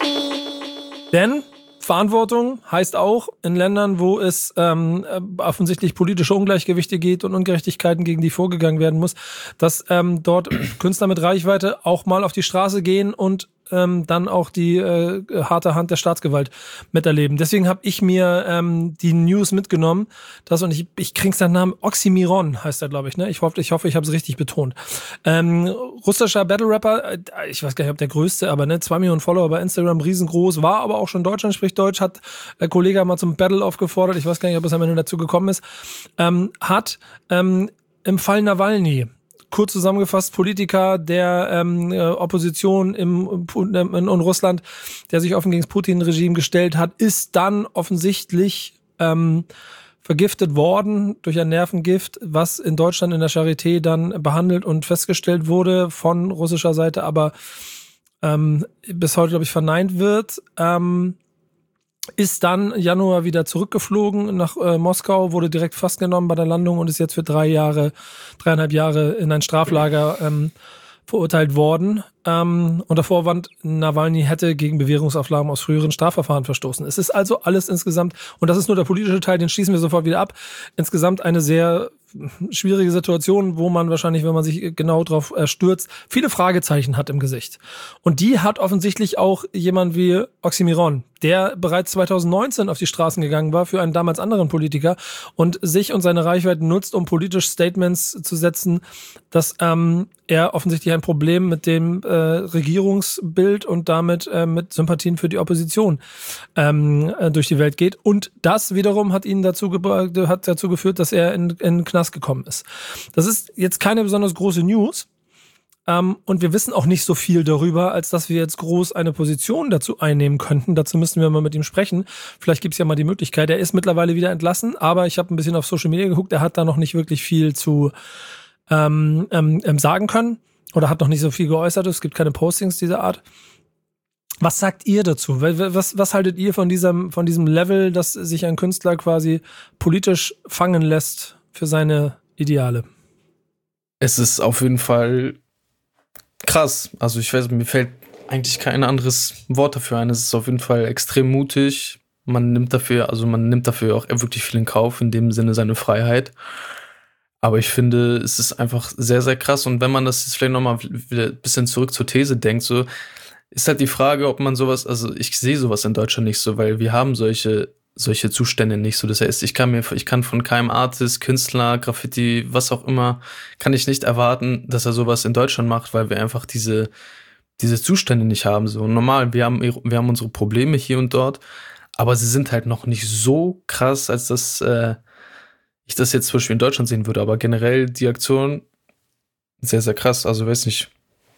Denn Verantwortung heißt auch in Ländern, wo es offensichtlich politische Ungleichgewichte geht und Ungerechtigkeiten, gegen die vorgegangen werden muss, dass dort Künstler mit Reichweite auch mal auf die Straße gehen und dann auch die harte Hand der Staatsgewalt miterleben. Deswegen habe ich mir die News mitgenommen. Und ich krieg's den Namen Oxymiron heißt er, glaube ich. Ne? Ich hoffe, ich habe es richtig betont. Russischer Battle-Rapper, ich weiß gar nicht, ob der größte, aber 2 Millionen Follower bei Instagram, riesengroß, war aber auch schon Deutschland, spricht Deutsch, hat der Kollege mal zum Battle aufgefordert, ich weiß gar nicht, ob es am Ende dazu gekommen ist, hat im Fall Nawalny, kurz zusammengefasst, Politiker der Opposition in Russland, der sich offen gegen das Putin-Regime gestellt hat, ist dann offensichtlich vergiftet worden durch ein Nervengift, was in Deutschland in der Charité dann behandelt und festgestellt wurde von russischer Seite, aber bis heute, glaube ich, verneint wird. Ist dann Januar wieder zurückgeflogen nach Moskau, wurde direkt festgenommen bei der Landung und ist jetzt für 3,5 Jahre in ein Straflager verurteilt worden. Unter Vorwand, Nawalny hätte gegen Bewährungsauflagen aus früheren Strafverfahren verstoßen. Es ist also alles insgesamt, und das ist nur der politische Teil, den schließen wir sofort wieder ab, insgesamt eine sehr schwierige Situation, wo man wahrscheinlich, wenn man sich genau drauf stürzt, viele Fragezeichen hat im Gesicht. Und die hat offensichtlich auch jemand wie Oxymiron, der bereits 2019 auf die Straßen gegangen war für einen damals anderen Politiker und sich und seine Reichweite nutzt, um politisch Statements zu setzen, dass er offensichtlich ein Problem mit dem Regierungsbild und damit mit Sympathien für die Opposition durch die Welt geht. Und das wiederum hat ihn dazu geführt, dass er in den Knast gekommen ist. Das ist jetzt keine besonders große News. Und wir wissen auch nicht so viel darüber, als dass wir jetzt groß eine Position dazu einnehmen könnten. Dazu müssten wir mal mit ihm sprechen. Vielleicht gibt es ja mal die Möglichkeit. Er ist mittlerweile wieder entlassen, aber ich habe ein bisschen auf Social Media geguckt. Er hat da noch nicht wirklich viel zu sagen können oder hat noch nicht so viel geäußert. Es gibt keine Postings dieser Art. Was sagt ihr dazu? Was haltet ihr von diesem Level, dass sich ein Künstler quasi politisch fangen lässt für seine Ideale? Es ist auf jeden Fall krass. Also ich weiß, mir fällt eigentlich kein anderes Wort dafür ein. Es ist auf jeden Fall extrem mutig. Man nimmt dafür auch wirklich viel in Kauf, in dem Sinne seine Freiheit. Aber ich finde, es ist einfach sehr, sehr krass. Und wenn man das jetzt vielleicht nochmal wieder ein bisschen zurück zur These denkt, so ist halt die Frage, ob man sowas, also ich sehe sowas in Deutschland nicht so, weil wir haben solche Zustände nicht so. Das heißt, ich kann von keinem Artist, Künstler, Graffiti, was auch immer, kann ich nicht erwarten, dass er sowas in Deutschland macht, weil wir einfach diese Zustände nicht haben. So normal, wir haben unsere Probleme hier und dort, aber sie sind halt noch nicht so krass, als dass ich das jetzt zum Beispiel in Deutschland sehen würde. Aber generell die Aktion sehr, sehr krass. Also weiß nicht,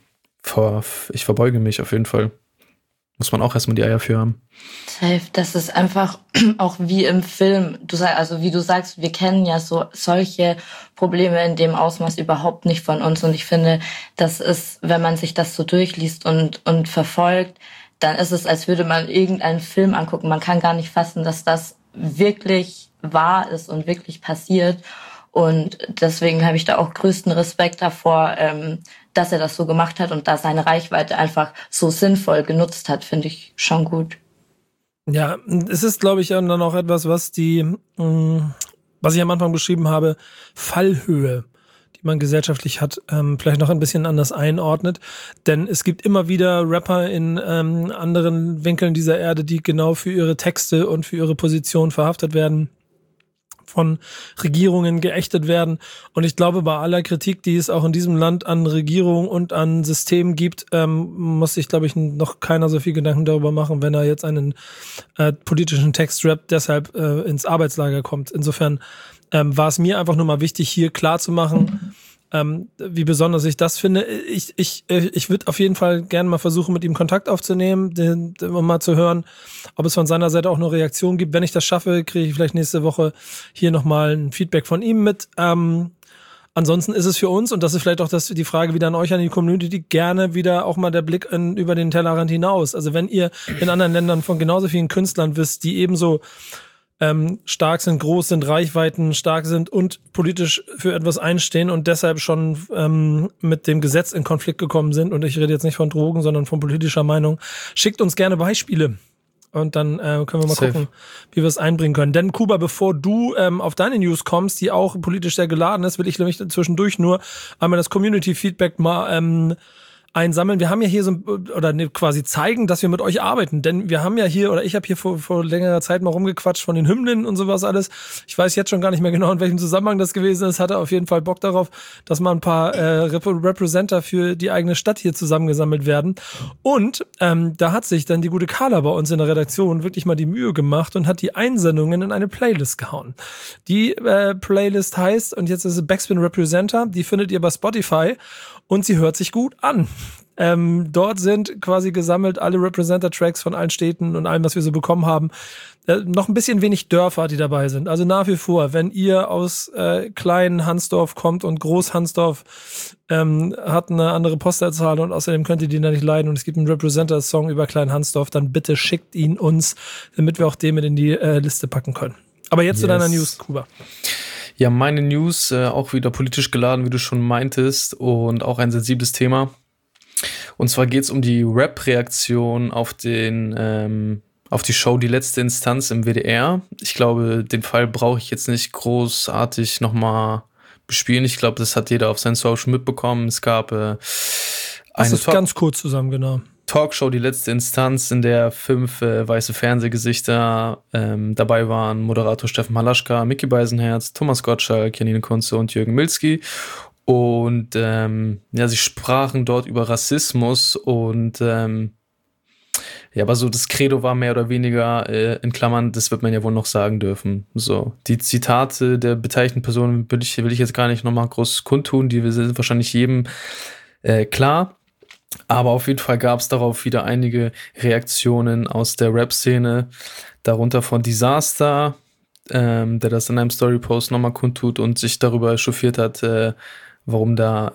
ich verbeuge mich auf jeden Fall. Muss man auch erstmal die Eier für haben. Safe, das ist einfach auch wie im Film. Wie du sagst, wir kennen ja solche Probleme in dem Ausmaß überhaupt nicht von uns. Und ich finde, das ist, wenn man sich das so durchliest und verfolgt, dann ist es, als würde man irgendeinen Film angucken. Man kann gar nicht fassen, dass das wirklich wahr ist und wirklich passiert. Und deswegen habe ich da auch größten Respekt davor, dass er das so gemacht hat und dass seine Reichweite einfach so sinnvoll genutzt hat, finde ich schon gut. Ja, es ist, glaube ich, dann auch etwas, was ich am Anfang beschrieben habe, Fallhöhe, die man gesellschaftlich hat, vielleicht noch ein bisschen anders einordnet. Denn es gibt immer wieder Rapper in anderen Winkeln dieser Erde, die genau für ihre Texte und für ihre Position verhaftet werden, von Regierungen geächtet werden. Und ich glaube, bei aller Kritik, die es auch in diesem Land an Regierung und an Systemen gibt, muss sich, glaube ich, noch keiner so viel Gedanken darüber machen, wenn er jetzt einen politischen Text rappt, deshalb ins Arbeitslager kommt. Insofern war es mir einfach nur mal wichtig, hier klar zu machen, wie besonders ich das finde. Ich würde auf jeden Fall gerne mal versuchen, mit ihm Kontakt aufzunehmen, um mal zu hören, ob es von seiner Seite auch eine Reaktion gibt. Wenn ich das schaffe, kriege ich vielleicht nächste Woche hier nochmal ein Feedback von ihm mit. Ansonsten ist es für uns, und das ist vielleicht auch die Frage wieder an euch, an die Community, gerne wieder auch mal der Blick über den Tellerrand hinaus. Also wenn ihr in anderen Ländern von genauso vielen Künstlern wisst, die ebenso stark sind, groß sind, Reichweiten stark sind und politisch für etwas einstehen und deshalb schon mit dem Gesetz in Konflikt gekommen sind, und ich rede jetzt nicht von Drogen, sondern von politischer Meinung, schickt uns gerne Beispiele und dann können wir mal gucken, wie wir es einbringen können. Denn Kuba, bevor du auf deine News kommst, die auch politisch sehr geladen ist, will ich nämlich zwischendurch nur einmal das Community-Feedback mal einsammeln. Wir haben ja hier quasi zeigen, dass wir mit euch arbeiten, denn wir haben ja hier, oder ich habe hier vor längerer Zeit mal rumgequatscht von den Hymnen und sowas alles. Ich weiß jetzt schon gar nicht mehr genau, in welchem Zusammenhang das gewesen ist, hatte auf jeden Fall Bock darauf, dass mal ein paar Representer für die eigene Stadt hier zusammengesammelt werden. Und da hat sich dann die gute Carla bei uns in der Redaktion wirklich mal die Mühe gemacht und hat die Einsendungen in eine Playlist gehauen. Die Playlist heißt, und jetzt ist es Backspin Representer, die findet ihr bei Spotify und sie hört sich gut an. Dort sind quasi gesammelt alle Representer-Tracks von allen Städten und allem, was wir so bekommen haben. Noch ein bisschen wenig Dörfer, die dabei sind. Also nach wie vor, wenn ihr aus kleinen Hansdorf kommt und Groß-Hansdorf hat eine andere Postleitzahl und außerdem könnt ihr die da nicht leiden und es gibt einen Representer-Song über Klein-Hansdorf, dann bitte schickt ihn uns, damit wir auch den mit in die Liste packen können. Aber jetzt zu deiner News, Kuba. Ja, meine News, auch wieder politisch geladen, wie du schon meintest, und auch ein sensibles Thema. Und zwar geht es um die Rap-Reaktion auf die Show Die letzte Instanz im WDR. Ich glaube, den Fall brauche ich jetzt nicht großartig nochmal bespielen. Ich glaube, das hat jeder auf seinen Social mitbekommen. Es gab eine ganz kurz zusammen, genau. Talkshow Die letzte Instanz, in der 5 weiße Fernsehgesichter dabei waren. Moderator Steffen Halaschka, Micky Beisenherz, Thomas Gottschalk, Janine Kunze und Jürgen Milzki. Und sie sprachen dort über Rassismus und aber so das Credo war mehr oder weniger in Klammern, das wird man ja wohl noch sagen dürfen. So, die Zitate der beteiligten Personen will ich jetzt gar nicht nochmal groß kundtun, die sind wahrscheinlich jedem klar. Aber auf jeden Fall gab es darauf wieder einige Reaktionen aus der Rap-Szene, darunter von Disaster, der das in einem Story-Post nochmal kundtut und sich darüber echauffiert hat, warum da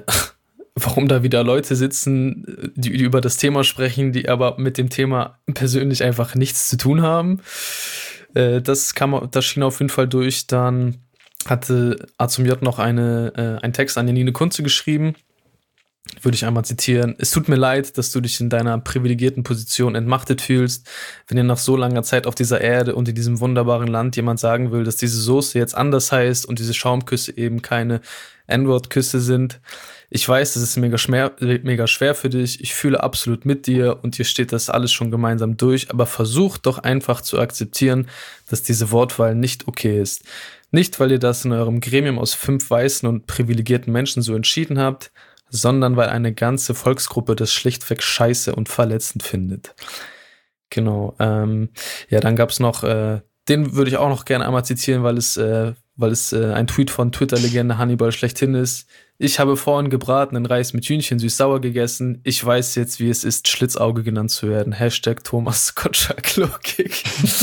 wieder Leute sitzen, die über das Thema sprechen, die aber mit dem Thema persönlich einfach nichts zu tun haben. Das schien auf jeden Fall durch. Dann hatte A zum J noch einen Text an Janine Kunze geschrieben. Würde ich einmal zitieren. Es tut mir leid, dass du dich in deiner privilegierten Position entmachtet fühlst. Wenn dir nach so langer Zeit auf dieser Erde und in diesem wunderbaren Land jemand sagen will, dass diese Soße jetzt anders heißt und diese Schaumküsse eben keine N-Wort-Küsse sind. Ich weiß, das ist mega schwer für dich. Ich fühle absolut mit dir und dir steht das alles schon gemeinsam durch. Aber versuch doch einfach zu akzeptieren, dass diese Wortwahl nicht okay ist. Nicht, weil ihr das in eurem Gremium aus 5 weißen und privilegierten Menschen so entschieden habt, sondern weil eine ganze Volksgruppe das schlichtweg scheiße und verletzend findet. Genau. Dann gab es noch, den würde ich auch noch gerne einmal zitieren, weil es ein Tweet von Twitter-Legende Hannibal schlechthin ist. Ich habe vorhin gebratenen Reis mit Hühnchen süß-sauer gegessen. Ich weiß jetzt, wie es ist, Schlitzauge genannt zu werden. #Thomas Gottschalk-Logik.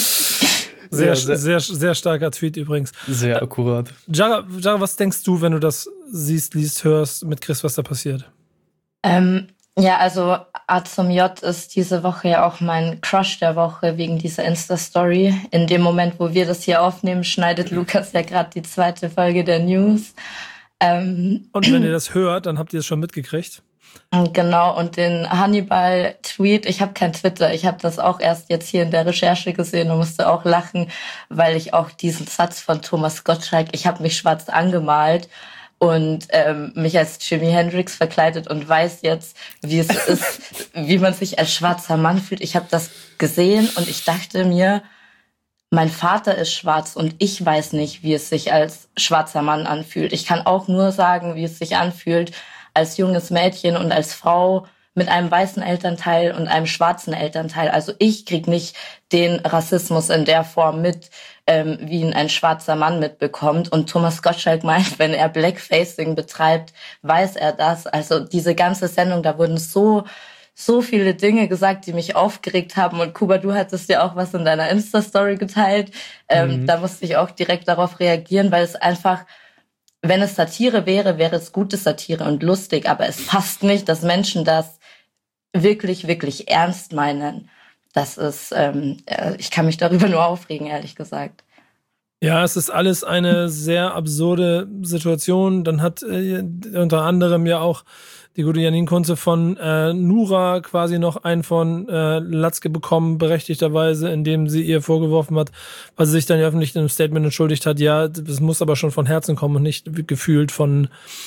Sehr starker Tweet übrigens. Sehr akkurat. Jara, was denkst du, wenn du das siehst, liest, hörst, mitkriegst, was da passiert? Also A zum J ist diese Woche ja auch mein Crush der Woche wegen dieser Insta-Story. In dem Moment, wo wir das hier aufnehmen, schneidet Lukas ja gerade die 2. Folge der News. Und wenn ihr das hört, dann habt ihr es schon mitgekriegt. Genau, und den Hannibal-Tweet, ich habe kein Twitter, ich habe das auch erst jetzt hier in der Recherche gesehen und musste auch lachen, weil ich auch diesen Satz von Thomas Gottschalk, ich habe mich schwarz angemalt und mich als Jimi Hendrix verkleidet und weiß jetzt, wie es ist, wie man sich als schwarzer Mann fühlt. Ich habe das gesehen und ich dachte mir, mein Vater ist schwarz und ich weiß nicht, wie es sich als schwarzer Mann anfühlt. Ich kann auch nur sagen, wie es sich anfühlt, als junges Mädchen und als Frau mit einem weißen Elternteil und einem schwarzen Elternteil. Also ich krieg nicht den Rassismus in der Form mit, wie ihn ein schwarzer Mann mitbekommt. Und Thomas Gottschalk meint, wenn er Blackfacing betreibt, weiß er das. Also diese ganze Sendung, da wurden so viele Dinge gesagt, die mich aufgeregt haben. Und Kuba, du hattest ja auch was in deiner Insta-Story geteilt. Da musste ich auch direkt darauf reagieren, weil es einfach, wenn es Satire wäre, wäre es gute Satire und lustig. Aber es passt nicht, dass Menschen das wirklich, wirklich ernst meinen. Das ist, ich kann mich darüber nur aufregen, ehrlich gesagt. Ja, es ist alles eine sehr absurde Situation. Dann hat unter anderem ja auch die gute Janine Kunze von Nura quasi noch einen von Latzke bekommen, berechtigterweise, indem sie ihr vorgeworfen hat, weil sie sich dann ja öffentlich in einem Statement entschuldigt hat, ja, das muss aber schon von Herzen kommen und nicht gefühlt von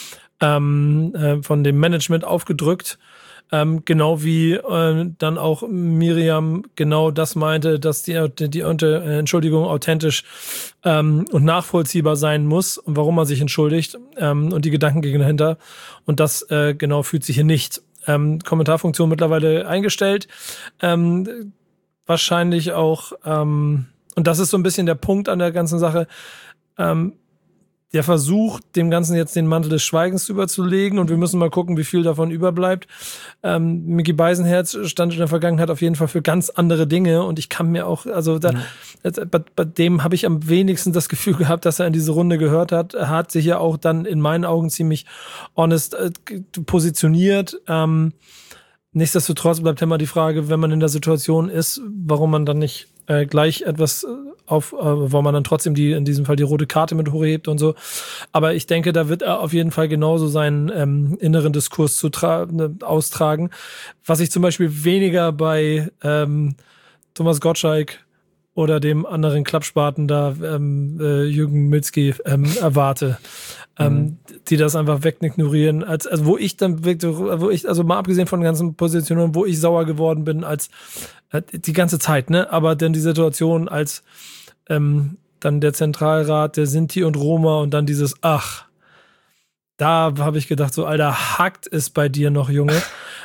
dem Management aufgedrückt. Genau wie dann auch Miriam genau das meinte, dass die Entschuldigung authentisch und nachvollziehbar sein muss und warum man sich entschuldigt und die Gedanken dahinter. Und das genau fühlt sich hier nicht. Kommentarfunktion mittlerweile eingestellt. Wahrscheinlich auch, und das ist so ein bisschen der Punkt an der ganzen Sache, der Versuch, dem Ganzen jetzt den Mantel des Schweigens überzulegen und wir müssen mal gucken, wie viel davon überbleibt. Micky Beisenherz stand in der Vergangenheit auf jeden Fall für ganz andere Dinge und ich kann mir auch, also bei dem habe ich am wenigsten das Gefühl gehabt, dass er in diese Runde gehört hat. Er hat sich ja auch dann in meinen Augen ziemlich honest positioniert. Nichtsdestotrotz bleibt immer die Frage, wenn man in der Situation ist, warum man dann nicht gleich etwas wo man dann trotzdem in diesem Fall die rote Karte mit hochhebt und so. Aber ich denke, da wird er auf jeden Fall genauso seinen inneren Diskurs austragen. Was ich zum Beispiel weniger bei Thomas Gottschalk oder dem anderen Klappspaten da, Jürgen Milzki, erwarte. Die das einfach wegignorieren, also wo ich mal abgesehen von den ganzen Positionen, wo ich sauer geworden bin, als die ganze Zeit, ne, aber dann die Situation als dann der Zentralrat der Sinti und Roma und dann dieses da habe ich gedacht, so, Alter, hackt es bei dir noch, Junge.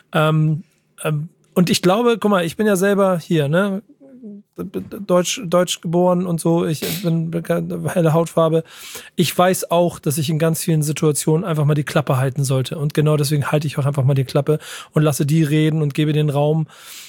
Und ich glaube, guck mal, ich bin ja selber hier, ne, Deutsch geboren und so, ich bin helle Hautfarbe. Ich weiß auch, dass ich in ganz vielen Situationen einfach mal die Klappe halten sollte. Und genau deswegen halte ich auch einfach mal die Klappe und lasse die reden und gebe den Raum,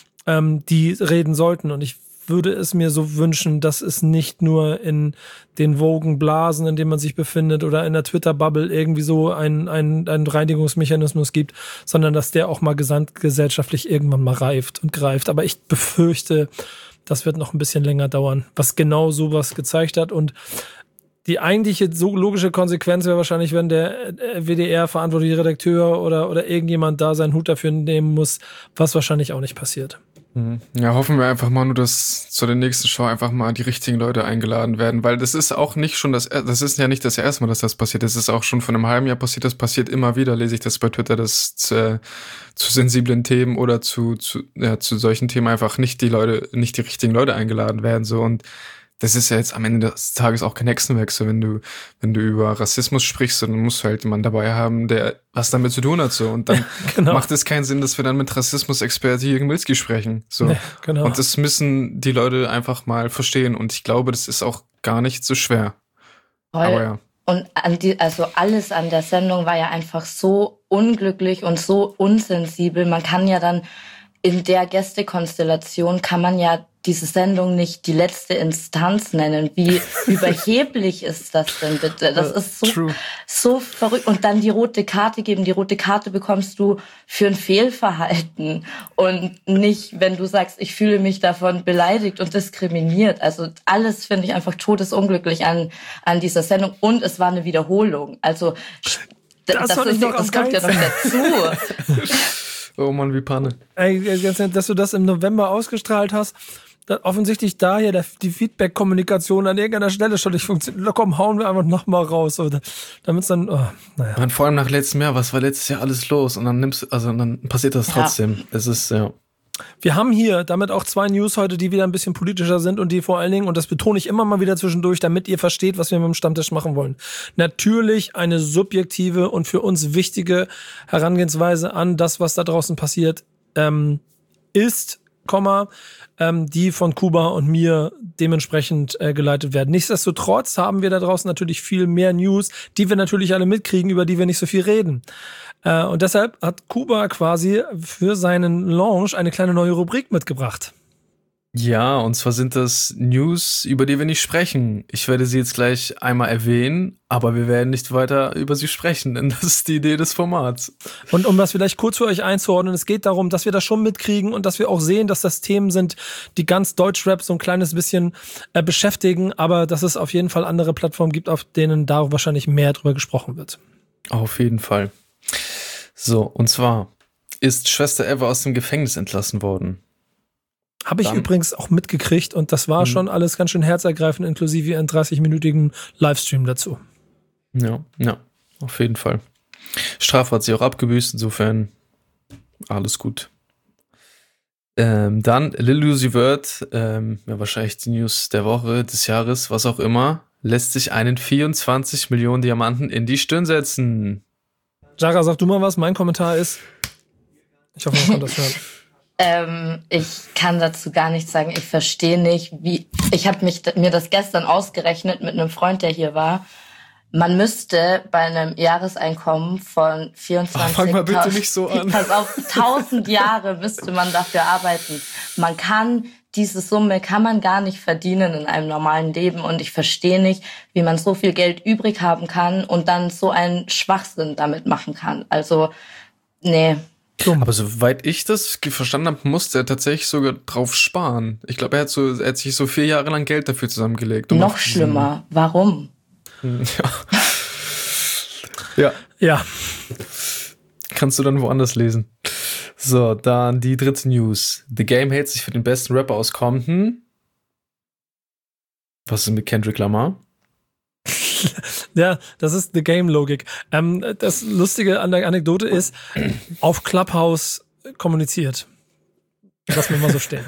die reden sollten. Und ich würde es mir so wünschen, dass es nicht nur in den wogen Blasen, in denen man sich befindet, oder in der Twitter-Bubble irgendwie so einen Reinigungsmechanismus gibt, sondern dass der auch mal gesamtgesellschaftlich irgendwann mal reift und greift. Aber ich befürchte, das wird noch ein bisschen länger dauern, was genau sowas gezeigt hat. Und die eigentliche so logische Konsequenz wäre wahrscheinlich, wenn der WDR-verantwortliche Redakteur oder irgendjemand da seinen Hut dafür nehmen muss, was wahrscheinlich auch nicht passiert. Ja, hoffen wir einfach mal nur, dass zu der nächsten Show einfach mal die richtigen Leute eingeladen werden, weil das ist auch nicht schon das ist ja nicht das erste Mal, dass das passiert. Das ist auch schon vor einem halben Jahr passiert. Das passiert immer wieder, lese ich das bei Twitter, dass zu sensiblen Themen oder zu solchen Themen einfach nicht die richtigen Leute eingeladen werden, so. Und das ist ja jetzt am Ende des Tages auch kein Hexenwechsel, wenn du über Rassismus sprichst, dann musst du halt jemanden dabei haben, der was damit zu tun hat, so. Und dann genau. Macht es keinen Sinn, dass wir dann mit Rassismus-Experte Jürgen Milzki sprechen, so. Nee, genau. Und das müssen die Leute einfach mal verstehen. Und ich glaube, das ist auch gar nicht so schwer. Voll. Aber ja. Und also alles an der Sendung war ja einfach so unglücklich und so unsensibel. Man kann ja dann in der Gästekonstellation kann man ja diese Sendung nicht die letzte Instanz nennen. Wie überheblich ist das denn bitte? Das ist so verrückt. Und dann die rote Karte geben. Die rote Karte bekommst du für ein Fehlverhalten und nicht, wenn du sagst, ich fühle mich davon beleidigt und diskriminiert. Also alles finde ich einfach todesunglücklich an dieser Sendung. Und es war eine Wiederholung. Also das kommt ja noch dazu. Oh Mann, wie Panne. Ey, dass du das im November ausgestrahlt hast, offensichtlich daher die Feedback-Kommunikation an irgendeiner Stelle schon nicht funktioniert. Komm, hauen wir einfach nochmal raus. Damit es dann, naja. Man, vor allem nach letztem Jahr, was war letztes Jahr alles los? Und dann passiert das trotzdem. Es ist, ja. Wir haben hier damit auch 2 News heute, die wieder ein bisschen politischer sind und die vor allen Dingen, und das betone ich immer mal wieder zwischendurch, damit ihr versteht, was wir mit dem Stammtisch machen wollen. Natürlich eine subjektive und für uns wichtige Herangehensweise an das, was da draußen passiert, ist, die von Kuba und mir dementsprechend geleitet werden. Nichtsdestotrotz haben wir da draußen natürlich viel mehr News, die wir natürlich alle mitkriegen, über die wir nicht so viel reden. Und deshalb hat Kuba quasi für seinen Launch eine kleine neue Rubrik mitgebracht. Ja, und zwar sind das News, über die wir nicht sprechen. Ich werde sie jetzt gleich einmal erwähnen, aber wir werden nicht weiter über sie sprechen, denn das ist die Idee des Formats. Und um das vielleicht kurz für euch einzuordnen, es geht darum, dass wir das schon mitkriegen und dass wir auch sehen, dass das Themen sind, die ganz Deutschrap so ein kleines bisschen beschäftigen, aber dass es auf jeden Fall andere Plattformen gibt, auf denen da wahrscheinlich mehr drüber gesprochen wird. Auf jeden Fall. So, und zwar ist Schwester Eva aus dem Gefängnis entlassen worden. Habe ich übrigens auch mitgekriegt und das war schon alles ganz schön herzergreifend, inklusive einen 30-minütigen Livestream dazu. Ja, auf jeden Fall. Strafe hat sie auch abgebüßt, insofern alles gut. Dann Lil Uzi Vert, wahrscheinlich die News der Woche, des Jahres, was auch immer, lässt sich einen 24 Millionen Diamanten in die Stirn setzen. Jara, sag du mal was, mein Kommentar ist, ich hoffe, man kann das hören. Ich kann dazu gar nichts sagen. Ich verstehe nicht, wie. Ich habe mir das gestern ausgerechnet mit einem Freund, der hier war. man müsste bei einem Jahreseinkommen von 24.000... Fang mal bitte nicht so an. Pass auf, 1000 Jahre müsste man dafür arbeiten. Diese Summe kann man gar nicht verdienen in einem normalen Leben. Und ich verstehe nicht, wie man so viel Geld übrig haben kann und dann so einen Schwachsinn damit machen kann. Also, nee. Aber soweit ich das verstanden habe, musste er tatsächlich sogar drauf sparen. Ich glaube, er hat sich so 4 Jahre lang Geld dafür zusammengelegt. Noch schlimmer. Warum? Ja. Kannst du dann woanders lesen. So, dann die dritte News. The Game hält sich für den besten Rapper aus Compton. Was ist mit Kendrick Lamar? Ja, das ist The Game-Logik. Das Lustige an der Anekdote ist, auf Clubhouse kommuniziert. Lass mir mal so stehen.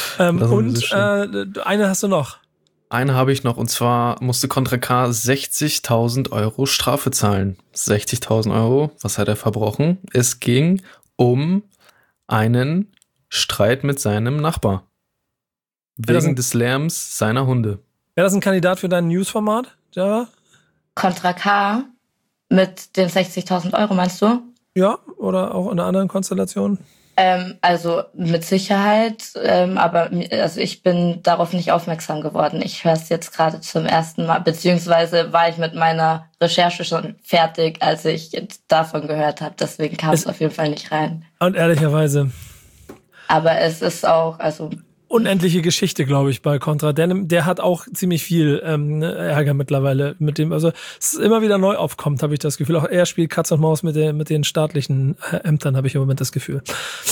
Eine hast du noch. Eine habe ich noch, und zwar musste Contra K 60.000 Euro Strafe zahlen. 60.000 Euro, was hat er verbrochen? Es ging um einen Streit mit seinem Nachbar. Wegen des Lärms seiner Hunde. Wäre das ein Kandidat für dein News-Format, Java? Contra K mit den 60.000 Euro, meinst du? Ja, oder auch in einer anderen Konstellation? Also mit Sicherheit, aber ich bin darauf nicht aufmerksam geworden. Ich höre es jetzt gerade zum ersten Mal, beziehungsweise war ich mit meiner Recherche schon fertig, als ich davon gehört habe. Deswegen kam es auf jeden Fall nicht rein. Und ehrlicherweise. Aber es ist auch, unendliche Geschichte, glaube ich, bei Contra. Der hat auch ziemlich viel Ärger mittlerweile mit dem, also es immer wieder neu aufkommt, habe ich das Gefühl. Auch er spielt Katz und Maus mit den staatlichen Ämtern, habe ich im Moment das Gefühl.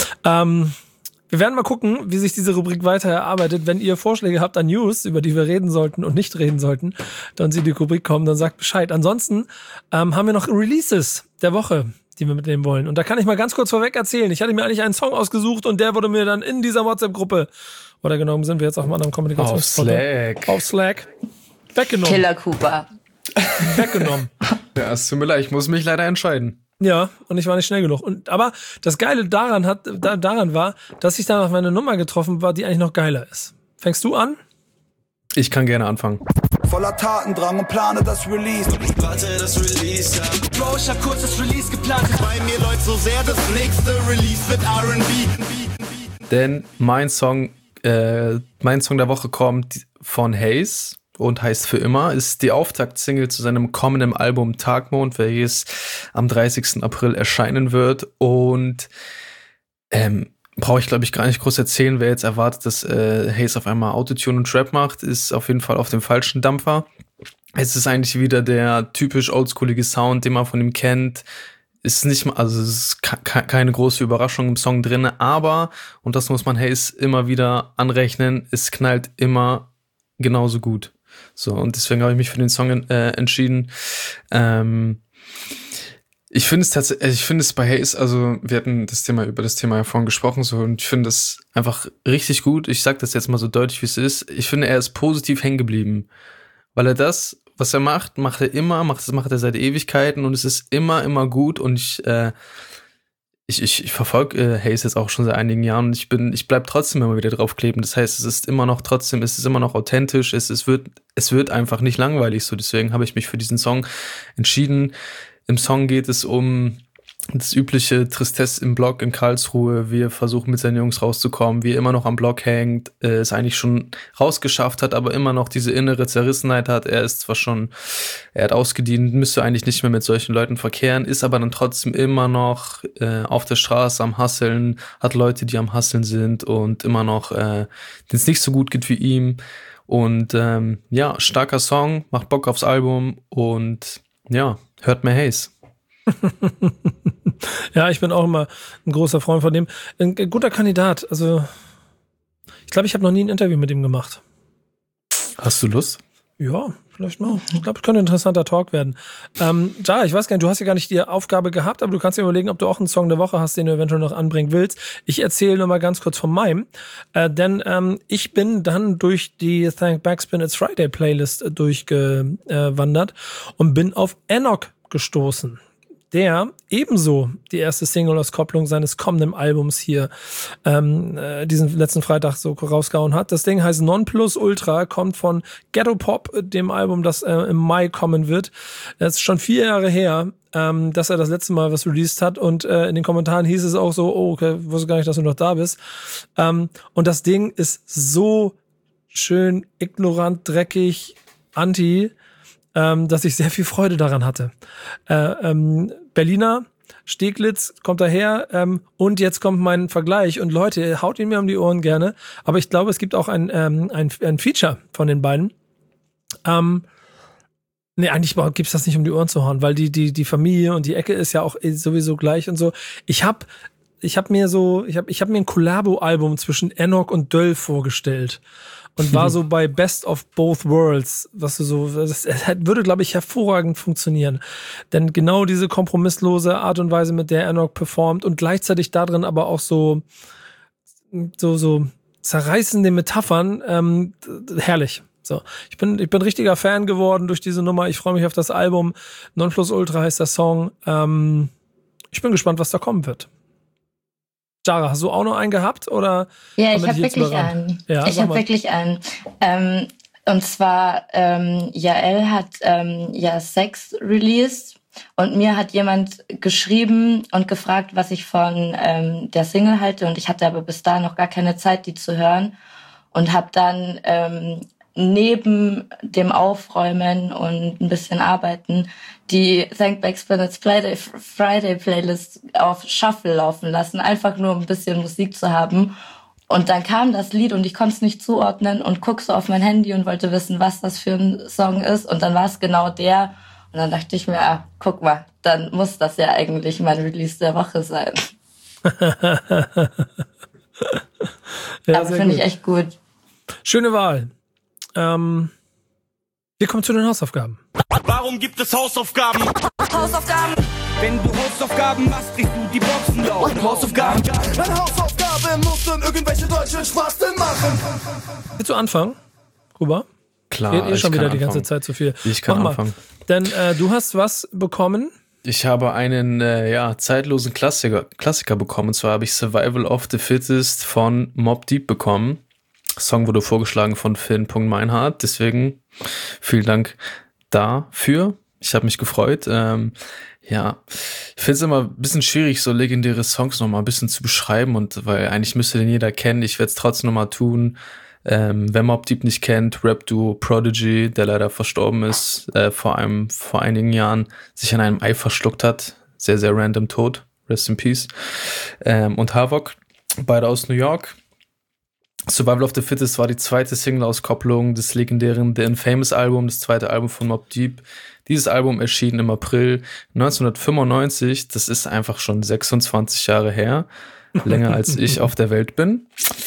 Wir werden mal gucken, wie sich diese Rubrik weiter erarbeitet. Wenn ihr Vorschläge habt an News, über die wir reden sollten und nicht reden sollten, dann sie in die Rubrik kommen, dann sagt Bescheid. Ansonsten haben wir noch Releases der Woche, die wir mitnehmen wollen. Und da kann ich mal ganz kurz vorweg erzählen. Ich hatte mir eigentlich einen Song ausgesucht und der wurde mir dann in dieser WhatsApp-Gruppe, oder genommen sind wir jetzt auf einem anderen Kommunikationsportal. Auf Slack. Weggenommen. Killer Cooper. Weggenommen. Ja, es tut mir leid, ich muss mich leider entscheiden. Ja, und ich war nicht schnell genug. Aber das Geile daran war, dass ich dann auf meine Nummer getroffen war, die eigentlich noch geiler ist. Fängst du an? Ich kann gerne anfangen. Voller Tatendrang und plane das Release. Warte, das Release, ja. Bro, ich hab kurz das Release geplant. Bei mir läuft so sehr, das nächste Release wird R&B. Denn mein Song der Woche kommt von Haze und heißt Für immer, ist die Auftaktsingle zu seinem kommenden Album Tagmond, welches am 30. April erscheinen wird. Und brauche ich, glaube ich, gar nicht groß erzählen. Wer jetzt erwartet, dass Haze auf einmal Autotune und Trap macht, ist auf jeden Fall auf dem falschen Dampfer. Es ist eigentlich wieder der typisch oldschoolige Sound, den man von ihm kennt. Es ist keine große Überraschung im Song drin, aber, und das muss man Haze immer wieder anrechnen, es knallt immer genauso gut. So, und deswegen habe ich mich für den Song entschieden. Ich finde es bei Haze, also wir hatten über das Thema ja vorhin gesprochen, so, und ich finde es einfach richtig gut. Ich sage das jetzt mal so deutlich, wie es ist. Ich finde, er ist positiv hängen geblieben, weil er das, was er macht er seit Ewigkeiten, und es ist immer gut, und ich verfolge Haze jetzt auch schon seit einigen Jahren, und ich bleib trotzdem immer wieder draufkleben. Das heißt, es ist immer noch authentisch, es wird einfach nicht langweilig, so, deswegen habe ich mich für diesen Song entschieden. Im Song geht es um das übliche Tristesse im Block in Karlsruhe, wie er versucht, mit seinen Jungs rauszukommen, wie er immer noch am Block hängt, es eigentlich schon rausgeschafft hat, aber immer noch diese innere Zerrissenheit hat. Er hat ausgedient, müsste eigentlich nicht mehr mit solchen Leuten verkehren, ist aber dann trotzdem immer noch auf der Straße am Hasseln, hat Leute, die am Hasseln sind, und immer noch, denen es nicht so gut geht wie ihm. Und starker Song, macht Bock aufs Album, und ja, hört mehr Haze. Ja, ich bin auch immer ein großer Freund von dem. Ein guter Kandidat. Also, ich glaube, ich habe noch nie ein Interview mit ihm gemacht. Hast du Lust? Ja, vielleicht mal. Ich glaube, es könnte ein interessanter Talk werden. Ja, ich weiß gar nicht, du hast ja gar nicht die Aufgabe gehabt, aber du kannst dir überlegen, ob du auch einen Song der Woche hast, den du eventuell noch anbringen willst. Ich erzähle nur mal ganz kurz von meinem. Denn ich bin dann durch die Thank Backspin It's Friday Playlist durchgewandert und bin auf Enoch gestoßen. der ebenso die erste Single-Auskopplung seines kommenden Albums hier diesen letzten Freitag so rausgehauen hat. Das Ding heißt Nonplusultra, kommt von Ghetto Pop, dem Album, das im Mai kommen wird. Das ist schon 4 Jahre her, dass er das letzte Mal was released hat, und in den Kommentaren hieß es auch so, oh, okay, wusste gar nicht, dass du noch da bist. Und das Ding ist so schön ignorant, dreckig, anti, dass ich sehr viel Freude daran hatte. Berliner, Steglitz kommt daher, und jetzt kommt mein Vergleich, und Leute, haut ihn mir um die Ohren gerne, aber ich glaube, es gibt auch ein Feature von den beiden. Nee, eigentlich gibt's das nicht um die Ohren zu hauen, weil die Familie und die Ecke ist ja auch sowieso gleich und so. Ich hab mir ein Collabo-Album zwischen Enoch und Döll vorgestellt und war so bei Best of Both Worlds, was du so, das würde, glaube ich, hervorragend funktionieren. Denn genau diese kompromisslose Art und Weise, mit der Enoch performt, und gleichzeitig darin aber auch so zerreißende Metaphern, herrlich. So, ich bin richtiger Fan geworden durch diese Nummer. Ich freue mich auf das Album. Nonplusultra heißt der Song. Ich bin gespannt, was da kommen wird. Jara, hast du auch noch einen gehabt? Oder ja, ich habe wirklich einen. Ja, ich habe wirklich einen. Und zwar, Jael hat Sex released, und mir hat jemand geschrieben und gefragt, was ich von der Single halte, und ich hatte aber bis dahin noch gar keine Zeit, die zu hören, und habe dann neben dem Aufräumen und ein bisschen Arbeiten die Thank Backspin Friday Playlist auf Shuffle laufen lassen, einfach nur um ein bisschen Musik zu haben. Und dann kam das Lied und ich konnte es nicht zuordnen und guck so auf mein Handy und wollte wissen, was das für ein Song ist, und dann war es genau der, und dann dachte ich mir, guck mal, dann muss das ja eigentlich mein Release der Woche sein. Ja, aber finde ich echt gut. Schöne Wahl. Wir kommen zu den Hausaufgaben. Warum gibt es Hausaufgaben? Hausaufgaben! Wenn du Hausaufgaben machst, kriegst du die Boxen laut. Hausaufgaben! Eine Hausaufgabe muss dann irgendwelche deutschen Spasten machen. Willst du anfangen, Kuba? Klar, ich schon wieder die ganze Zeit zu viel. Ich kann anfangen. Denn du hast was bekommen? Ich habe einen zeitlosen Klassiker bekommen. Und zwar habe ich Survival of the Fittest von Mobb Deep bekommen. Song wurde vorgeschlagen von Finn.Meinhardt, deswegen vielen Dank dafür. Ich habe mich gefreut. Ich finde es immer ein bisschen schwierig, so legendäre Songs nochmal ein bisschen zu beschreiben, und weil eigentlich müsste den jeder kennen. Ich werde es trotzdem nochmal tun. Wer Mobb Deep nicht kennt, Rap-Duo Prodigy, der leider verstorben ist, vor einigen Jahren sich an einem Ei verschluckt hat. Sehr, sehr random Tod. Rest in Peace. Und Havok, beide aus New York. Survival of the Fittest war die zweite Single-Auskopplung des legendären The Infamous Album, das zweite Album von Mobb Deep. Dieses Album erschien im April 1995. Das ist einfach schon 26 Jahre her. Länger als ich auf der Welt bin.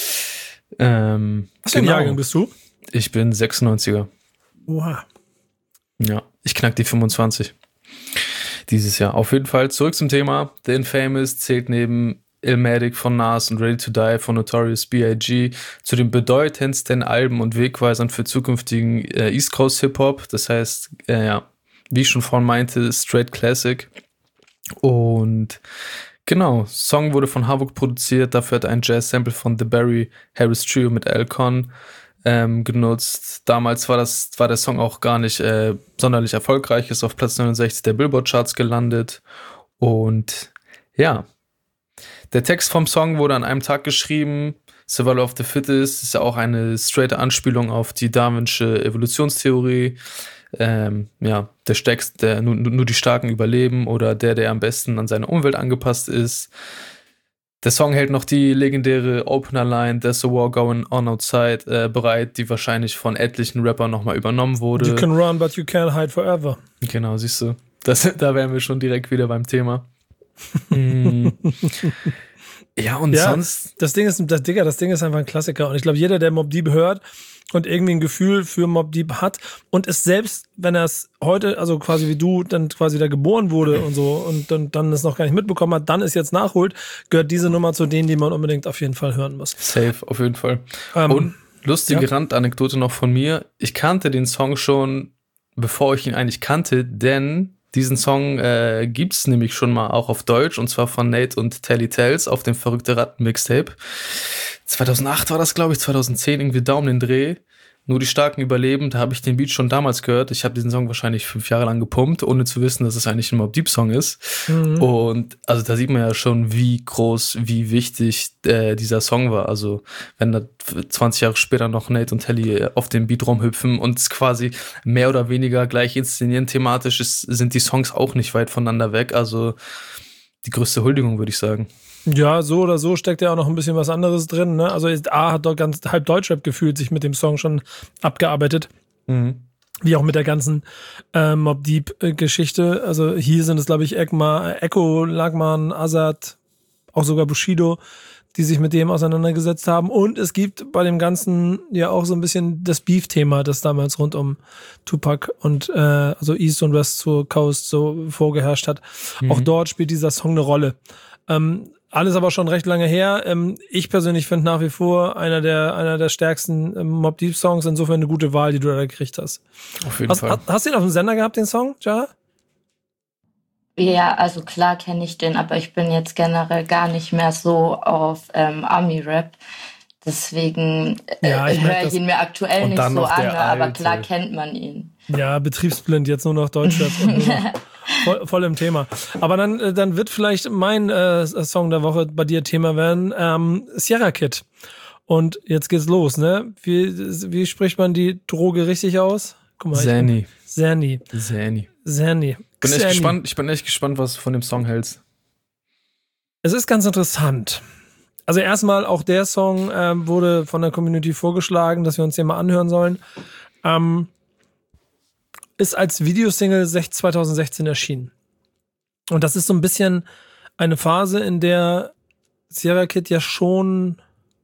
Was für ein Jahrgang bist du? Ich bin 96er. Oha. Ja, ich knack die 25. Dieses Jahr. Auf jeden Fall zurück zum Thema. The Infamous zählt neben Illmatic von Nas und Ready to Die von Notorious B.I.G. zu den bedeutendsten Alben und Wegweisern für zukünftigen East Coast Hip-Hop. Das heißt, wie ich schon vorhin meinte, straight Classic. Und genau, Song wurde von Havok produziert. Dafür hat ein Jazz-Sample von The Barry Harris Trio mit Alcon genutzt. Damals war der Song auch gar nicht sonderlich erfolgreich, ist auf Platz 69 der Billboard-Charts gelandet. Und ja, der Text vom Song wurde an einem Tag geschrieben. Survival of the Fittest ist ja auch eine straighte Anspielung auf die Darwinsche Evolutionstheorie. Der Stärkste, nur die Starken überleben, oder der am besten an seine Umwelt angepasst ist. Der Song hält noch die legendäre Opener-Line There's a War Going On Outside bereit, die wahrscheinlich von etlichen Rappern nochmal übernommen wurde. You can run, but you can't hide forever. Genau, siehst du. Da wären wir schon direkt wieder beim Thema. Ja, und sonst. Das Ding ist einfach ein Klassiker. Und ich glaube, jeder, der Mobb Deep hört und irgendwie ein Gefühl für Mobb Deep hat und es selbst, wenn er es heute, also quasi wie du, dann quasi da geboren wurde und so und dann es noch gar nicht mitbekommen hat, dann es jetzt nachholt, gehört diese Nummer zu denen, die man unbedingt auf jeden Fall hören muss. Safe, auf jeden Fall. Und lustige Randanekdote noch von mir. Ich kannte den Song schon, bevor ich ihn eigentlich kannte, denn Diesen Song gibt's nämlich schon mal auch auf Deutsch, und zwar von Nate und Telly Tells auf dem Verrückte Ratten Mixtape. 2008 war das, glaube ich, 2010, irgendwie da um den Dreh. Nur die Starken überleben, da habe ich den Beat schon damals gehört. Ich habe diesen Song wahrscheinlich 5 Jahre lang gepumpt, ohne zu wissen, dass es eigentlich ein Mobb Deep Song ist. Und also da sieht man ja schon, wie groß, wie wichtig dieser Song war. Also wenn da 20 Jahre später noch Nate und Telly auf dem Beat rumhüpfen und es quasi mehr oder weniger gleich inszenieren thematisch ist, sind die Songs auch nicht weit voneinander weg. Also die größte Huldigung, würde ich sagen. Ja, so oder so steckt ja auch noch ein bisschen was anderes drin, ne? Also A hat doch ganz halb Deutschrap gefühlt sich mit dem Song schon abgearbeitet. Wie auch mit der ganzen Mobb Deep Geschichte. Also hier sind es, glaube ich, Echo, Lagman, Azad, auch sogar Bushido, die sich mit dem auseinandergesetzt haben. Und es gibt bei dem Ganzen ja auch so ein bisschen das Beef-Thema, das damals rund um Tupac und also East und West zur Coast so vorgeherrscht hat. Auch dort spielt dieser Song eine Rolle. Alles aber schon recht lange her. Ich persönlich finde nach wie vor einer der stärksten Mobb Deep Songs. Insofern eine gute Wahl, die du da gekriegt hast. Auf jeden Fall. Hast du ihn auf dem Sender gehabt, den Song, Jara? Ja, also klar kenne ich den, aber ich bin jetzt generell gar nicht mehr so auf Ami-Rap. Deswegen höre ich ihn mir aktuell nicht so an, aber klar kennt man ihn. Ja, betriebsblind, jetzt nur noch Deutschrap und nur noch voll im Thema. Aber dann wird vielleicht mein Song der Woche bei dir Thema werden, Sierra Kid. Und jetzt geht's los, ne? Wie spricht man die Droge richtig aus? Guck mal, Xanny. Ich bin echt gespannt, was du von dem Song hältst. Es ist ganz interessant. Also erstmal, auch der Song wurde von der Community vorgeschlagen, dass wir uns den mal anhören sollen. Ist als Videosingle 2016 erschienen. Und das ist so ein bisschen eine Phase, in der Sierra Kid ja schon...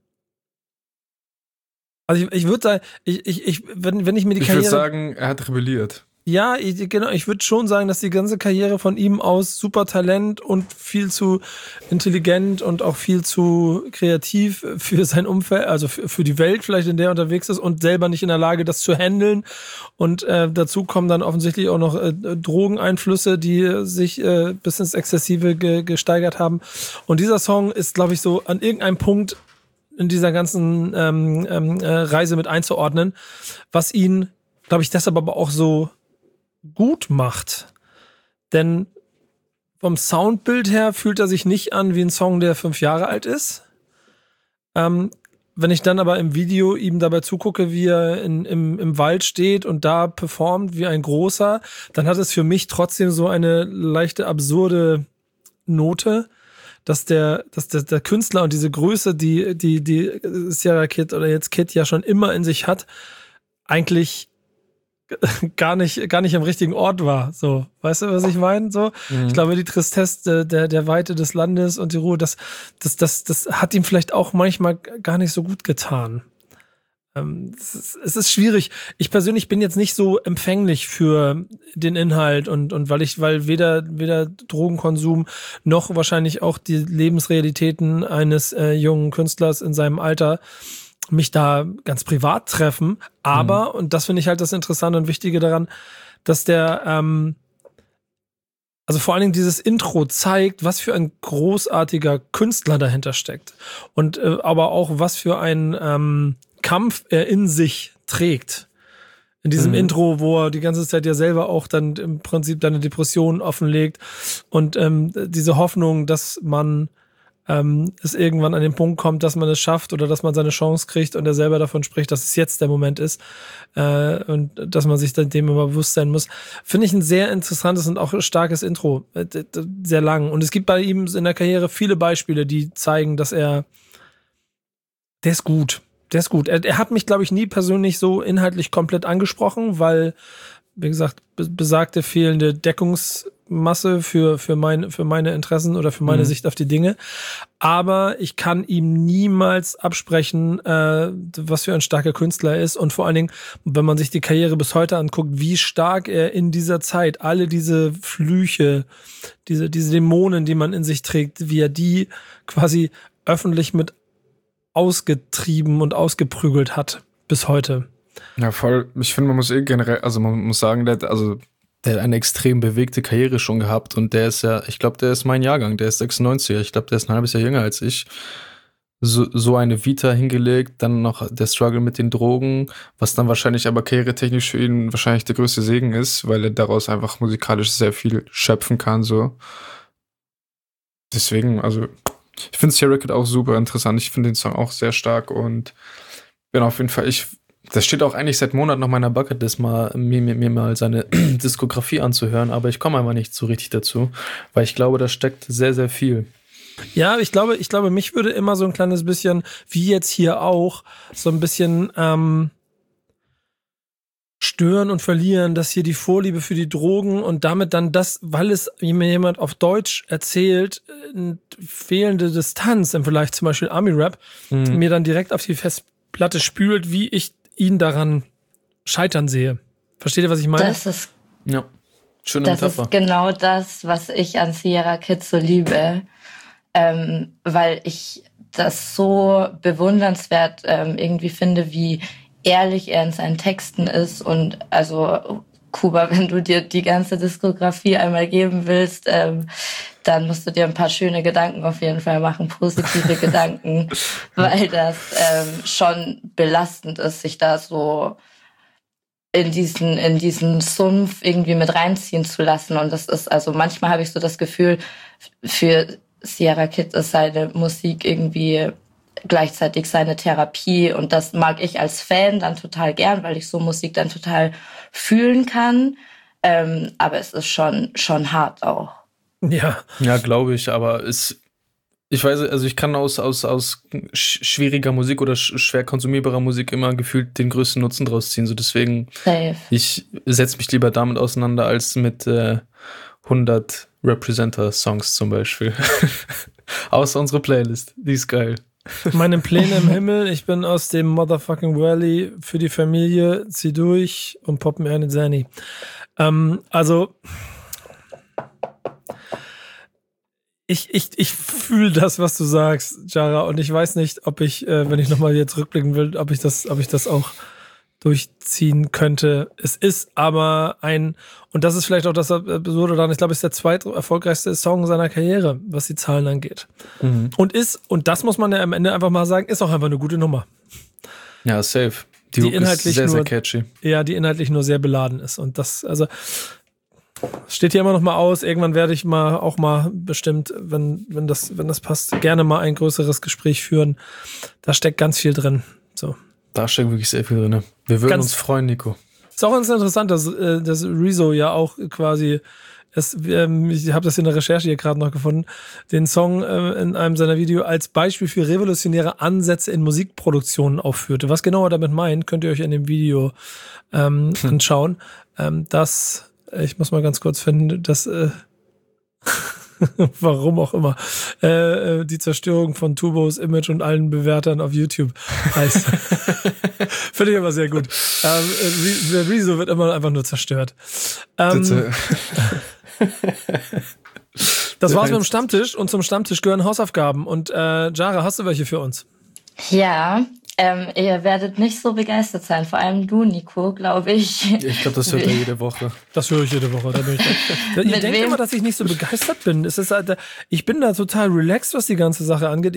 Also ich würde sagen, wenn ich mir die Karriere... Ich würde sagen, er hat rebelliert. Ja, genau. Ich würde schon sagen, dass die ganze Karriere von ihm aus super Talent und viel zu intelligent und auch viel zu kreativ für sein Umfeld, also für die Welt vielleicht, in der er unterwegs ist und selber nicht in der Lage, das zu handeln. Und dazu kommen dann offensichtlich auch noch Drogeneinflüsse, die sich bis ins Exzessive gesteigert haben. Und dieser Song ist, glaube ich, so an irgendeinem Punkt in dieser ganzen Reise mit einzuordnen, was ihn, glaube ich, deshalb aber auch so gut macht. Denn vom Soundbild her fühlt er sich nicht an wie ein Song, der 5 Jahre alt ist. Wenn ich dann aber im Video ihm dabei zugucke, wie er im Wald steht und da performt wie ein Großer, dann hat es für mich trotzdem so eine leichte absurde Note, dass der Künstler und diese Größe, die Sierra Kid oder jetzt Kid ja schon immer in sich hat, eigentlich gar nicht am richtigen Ort war. So, weißt du, was ich meine? So, ich glaube, die Tristesse der Weite des Landes und die Ruhe, das hat ihm vielleicht auch manchmal gar nicht so gut getan. Es ist schwierig. Ich persönlich bin jetzt nicht so empfänglich für den Inhalt und weil weder Drogenkonsum noch wahrscheinlich auch die Lebensrealitäten eines jungen Künstlers in seinem Alter mich da ganz privat treffen, aber, und das finde ich halt das Interessante und Wichtige daran, dass der, also vor allen Dingen dieses Intro zeigt, was für ein großartiger Künstler dahinter steckt und aber auch was für ein Kampf er in sich trägt. In diesem Intro, wo er die ganze Zeit ja selber auch dann im Prinzip deine Depression offenlegt und diese Hoffnung, dass man es irgendwann an den Punkt kommt, dass man es schafft oder dass man seine Chance kriegt und er selber davon spricht, dass es jetzt der Moment ist und dass man sich dann dem immer bewusst sein muss. Finde ich ein sehr interessantes und auch starkes Intro. Sehr lang. Und es gibt bei ihm in der Karriere viele Beispiele, die zeigen, dass der ist gut. Der ist gut. Er hat mich, glaube ich, nie persönlich so inhaltlich komplett angesprochen, weil, wie gesagt, besagte fehlende Deckungsmasse für meine Interessen oder für meine Sicht auf die Dinge. Aber ich kann ihm niemals absprechen, was für ein starker Künstler er ist. Und vor allen Dingen, wenn man sich die Karriere bis heute anguckt, wie stark er in dieser Zeit alle diese Flüche, diese Dämonen, die man in sich trägt, wie er die quasi öffentlich mit ausgetrieben und ausgeprügelt hat bis heute. Ja, voll. Ich finde, man muss generell, also man muss sagen, der hat eine extrem bewegte Karriere schon gehabt und der ist ja, ich glaube, der ist mein Jahrgang, der ist 96er, ich glaube, der ist ein halbes Jahr jünger als ich. So eine Vita hingelegt, dann noch der Struggle mit den Drogen, was dann wahrscheinlich aber karrieretechnisch für ihn wahrscheinlich der größte Segen ist, weil er daraus einfach musikalisch sehr viel schöpfen kann, so. Deswegen, also, ich finde Sierra Kid auch super interessant, ich finde den Song auch sehr stark und bin auf jeden Fall, das steht auch eigentlich seit Monaten auf meiner Bucketlist, mir mal seine Diskografie anzuhören, aber ich komme einfach nicht so richtig dazu, weil ich glaube, da steckt sehr, sehr viel. Ja, ich glaube, mich würde immer so ein kleines bisschen, wie jetzt hier auch, so ein bisschen stören und verlieren, dass hier die Vorliebe für die Drogen und damit dann das, weil es mir jemand auf Deutsch erzählt, fehlende Distanz im Vergleich zum Beispiel Ami-Rap, mir dann direkt auf die Festplatte spült, wie ich ihn daran scheitern sehe. Versteht ihr, was ich meine? Das ist schöne Metapher. Ist genau das, was ich an Sierra Kid so liebe. Weil ich das so bewundernswert irgendwie finde, wie ehrlich er in seinen Texten ist. Und also, Kuba, wenn du dir die ganze Diskografie einmal geben willst, dann musst du dir ein paar schöne Gedanken auf jeden Fall machen, positive Gedanken, weil das schon belastend ist, sich da so in diesen Sumpf irgendwie mit reinziehen zu lassen. Und das ist, also manchmal habe ich so das Gefühl, für Sierra Kid ist seine Musik irgendwie gleichzeitig seine Therapie und das mag ich als Fan dann total gern, weil ich so Musik dann total fühlen kann. Aber es ist schon hart auch. Ja. Ja, glaube ich, aber ich weiß, also ich kann aus schwieriger Musik oder schwer konsumierbarer Musik immer gefühlt den größten Nutzen draus ziehen. So deswegen, ich setze mich lieber damit auseinander als mit 100 Representer-Songs zum Beispiel. Außer unsere Playlist, die ist geil. Meine Pläne im Himmel, ich bin aus dem Motherfucking Valley für die Familie, zieh durch und pop mir eine Zanny. Also ich fühle das, was du sagst, Jara, und ich weiß nicht, ob ich, wenn ich nochmal jetzt rückblicken will, ob ich das auch durchziehen könnte. Es ist aber und das ist vielleicht auch das Absurde daran, ich glaube, es ist der zweiterfolgreichste Song seiner Karriere, was die Zahlen angeht. Mhm. Und das muss man ja am Ende einfach mal sagen, ist auch einfach eine gute Nummer. Ja, safe. Die Hook inhaltlich ist sehr, sehr catchy. Ja, die inhaltlich nur sehr beladen ist. Und das, also, steht hier immer noch mal aus. Irgendwann werde ich auch mal bestimmt, wenn das passt, gerne mal ein größeres Gespräch führen. Da steckt ganz viel drin. So. Da steckt wirklich sehr viel drin. Wir würden uns freuen, Nico. Ist auch ganz interessant, dass Rezo ja auch quasi, ich habe das in der Recherche hier gerade noch gefunden, den Song in einem seiner Videos als Beispiel für revolutionäre Ansätze in Musikproduktionen aufführte. Was genau er damit meint, könnt ihr euch in dem Video anschauen. Ich muss mal ganz kurz finden, dass warum auch immer, die Zerstörung von Tubos Image und allen Bewertern auf YouTube heißt. Finde ich aber sehr gut. Rezo wird immer einfach nur zerstört. Das war's mit dem Stammtisch und zum Stammtisch gehören Hausaufgaben. Und Jara, hast du welche für uns? Ja, ihr werdet nicht so begeistert sein, vor allem du, Nico, glaube ich. Ich glaube, das hört er jede Woche. Das höre ich jede Woche. Ihr denkt immer, dass ich nicht so begeistert bin. Ich bin da total relaxed, was die ganze Sache angeht.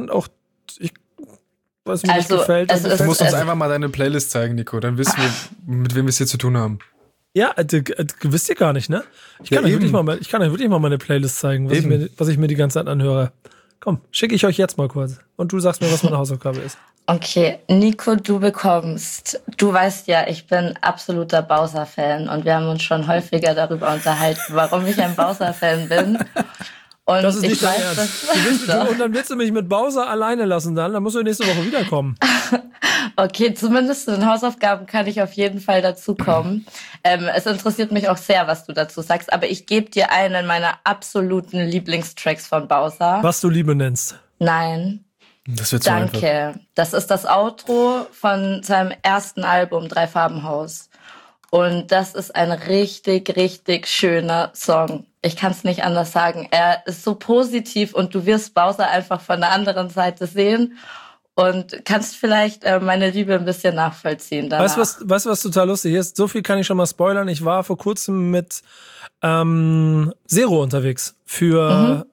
Was mir nicht gefällt. Du musst uns einfach mal deine Playlist zeigen, Nico. Dann wissen wir, mit wem wir es hier zu tun haben. Ja, wisst ihr gar nicht, ne? Ich kann euch wirklich mal meine Playlist zeigen, was ich mir die ganze Zeit anhöre. Komm, schicke ich euch jetzt mal kurz. Und du sagst mir, was meine Hausaufgabe ist. Okay, Nico, du weißt ja, ich bin absoluter Bowser-Fan und wir haben uns schon häufiger darüber unterhalten, warum ich ein Bowser-Fan bin. Und das ist nicht ich weiß, und dann willst du mich mit Bowser alleine lassen dann musst du nächste Woche wiederkommen. Okay, zumindest zu den Hausaufgaben kann ich auf jeden Fall dazukommen. Es interessiert mich auch sehr, was du dazu sagst, aber ich gebe dir einen meiner absoluten Lieblingstracks von Bowser. Was du Liebe nennst. Nein. Das wird so Danke. Einfach. Das ist das Outro von seinem ersten Album, Dreifarbenhaus. Und das ist ein richtig, richtig schöner Song. Ich kann es nicht anders sagen. Er ist so positiv und du wirst Bowser einfach von der anderen Seite sehen. und kannst vielleicht meine Liebe ein bisschen nachvollziehen danach. Weißt du, was total lustig ist? So viel kann ich schon mal spoilern. Ich war vor kurzem mit Zero unterwegs für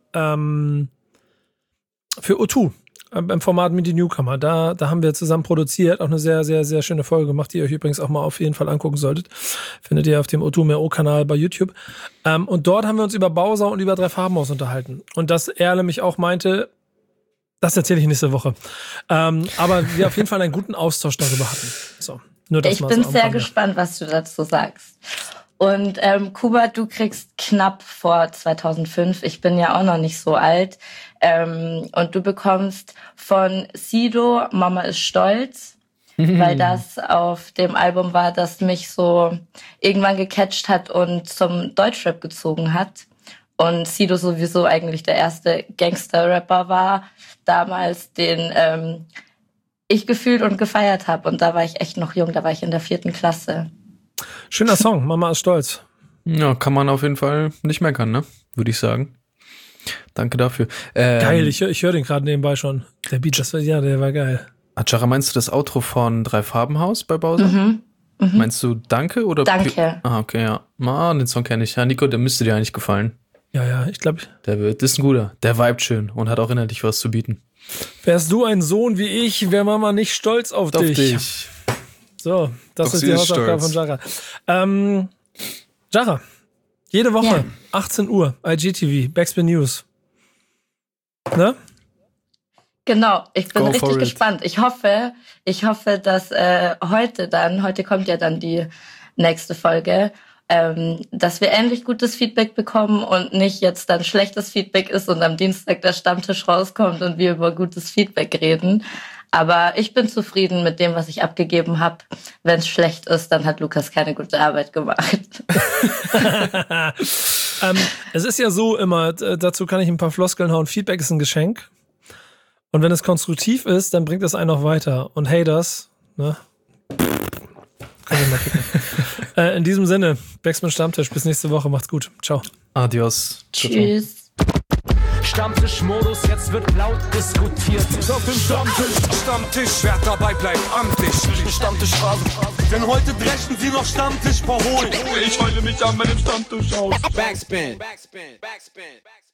O2 im Format Meet the Newcomer. Da haben wir zusammen produziert, auch eine sehr, sehr, sehr schöne Folge gemacht, die ihr euch übrigens auch mal auf jeden Fall angucken solltet. Findet ihr auf dem O2-Mer-O-Kanal bei YouTube. Und dort haben wir uns über Bowser und über Drei Farbenhaus unterhalten. Und dass er nämlich auch meinte, das erzähle ich nächste Woche. Aber wir auf jeden Fall einen guten Austausch darüber hatten. So, nur das ich bin sehr gespannt, was du dazu sagst. Und Kuba, du kriegst knapp vor 2005, ich bin ja auch noch nicht so alt, und du bekommst von Sido Mama ist stolz, weil das auf dem Album war, das mich so irgendwann gecatcht hat und zum Deutschrap gezogen hat. Und Sido sowieso eigentlich der erste Gangster-Rapper war, damals, den ich gefühlt und gefeiert habe. Und da war ich echt noch jung, da war ich in der 4. Klasse. Schöner Song, Mama ist stolz. Ja, kann man auf jeden Fall nicht meckern, ne? Würde ich sagen. Danke dafür. Geil, ich höre den gerade nebenbei schon. Der Beat, der war geil. Adjara, meinst du das Outro von Drei Farbenhaus bei Bowser? Meinst du Danke oder Danke. Okay, ja. Den Song kenne ich. Ja, Nico, der müsste dir eigentlich gefallen. Ja, ich glaube. Das ist ein guter. Der vibet schön und hat auch inhaltlich was zu bieten. Wärst du ein Sohn wie ich, wäre Mama nicht stolz auf dich. So, das ist die Hausaufgabe von Jara. Jara, jede Woche, 18 Uhr, IGTV, Backspin News. Ne? Genau, ich bin richtig gespannt. Ich hoffe, dass heute kommt ja dann die nächste Folge, dass wir endlich gutes Feedback bekommen und nicht jetzt dann schlechtes Feedback ist und am Dienstag der Stammtisch rauskommt und wir über gutes Feedback reden. Aber ich bin zufrieden mit dem, was ich abgegeben habe. Wenn es schlecht ist, dann hat Lukas keine gute Arbeit gemacht. Es ist ja so immer, dazu kann ich ein paar Floskeln hauen, Feedback ist ein Geschenk. Und wenn es konstruktiv ist, dann bringt es einen auch weiter. Und Haters, ne? Kann ich mal kicken. In diesem Sinne, Backspin Stammtisch, bis nächste Woche, macht's gut. Ciao. Adios. Tschüss. Stammtischmodus, jetzt wird laut diskutiert. Auf dem Stammtisch, wer dabei bleibt, amtlich. Stammtischphase, denn heute brechen sie noch Stammtisch verholen. Ich heule mich an meinem Stammtisch aus. Backspin.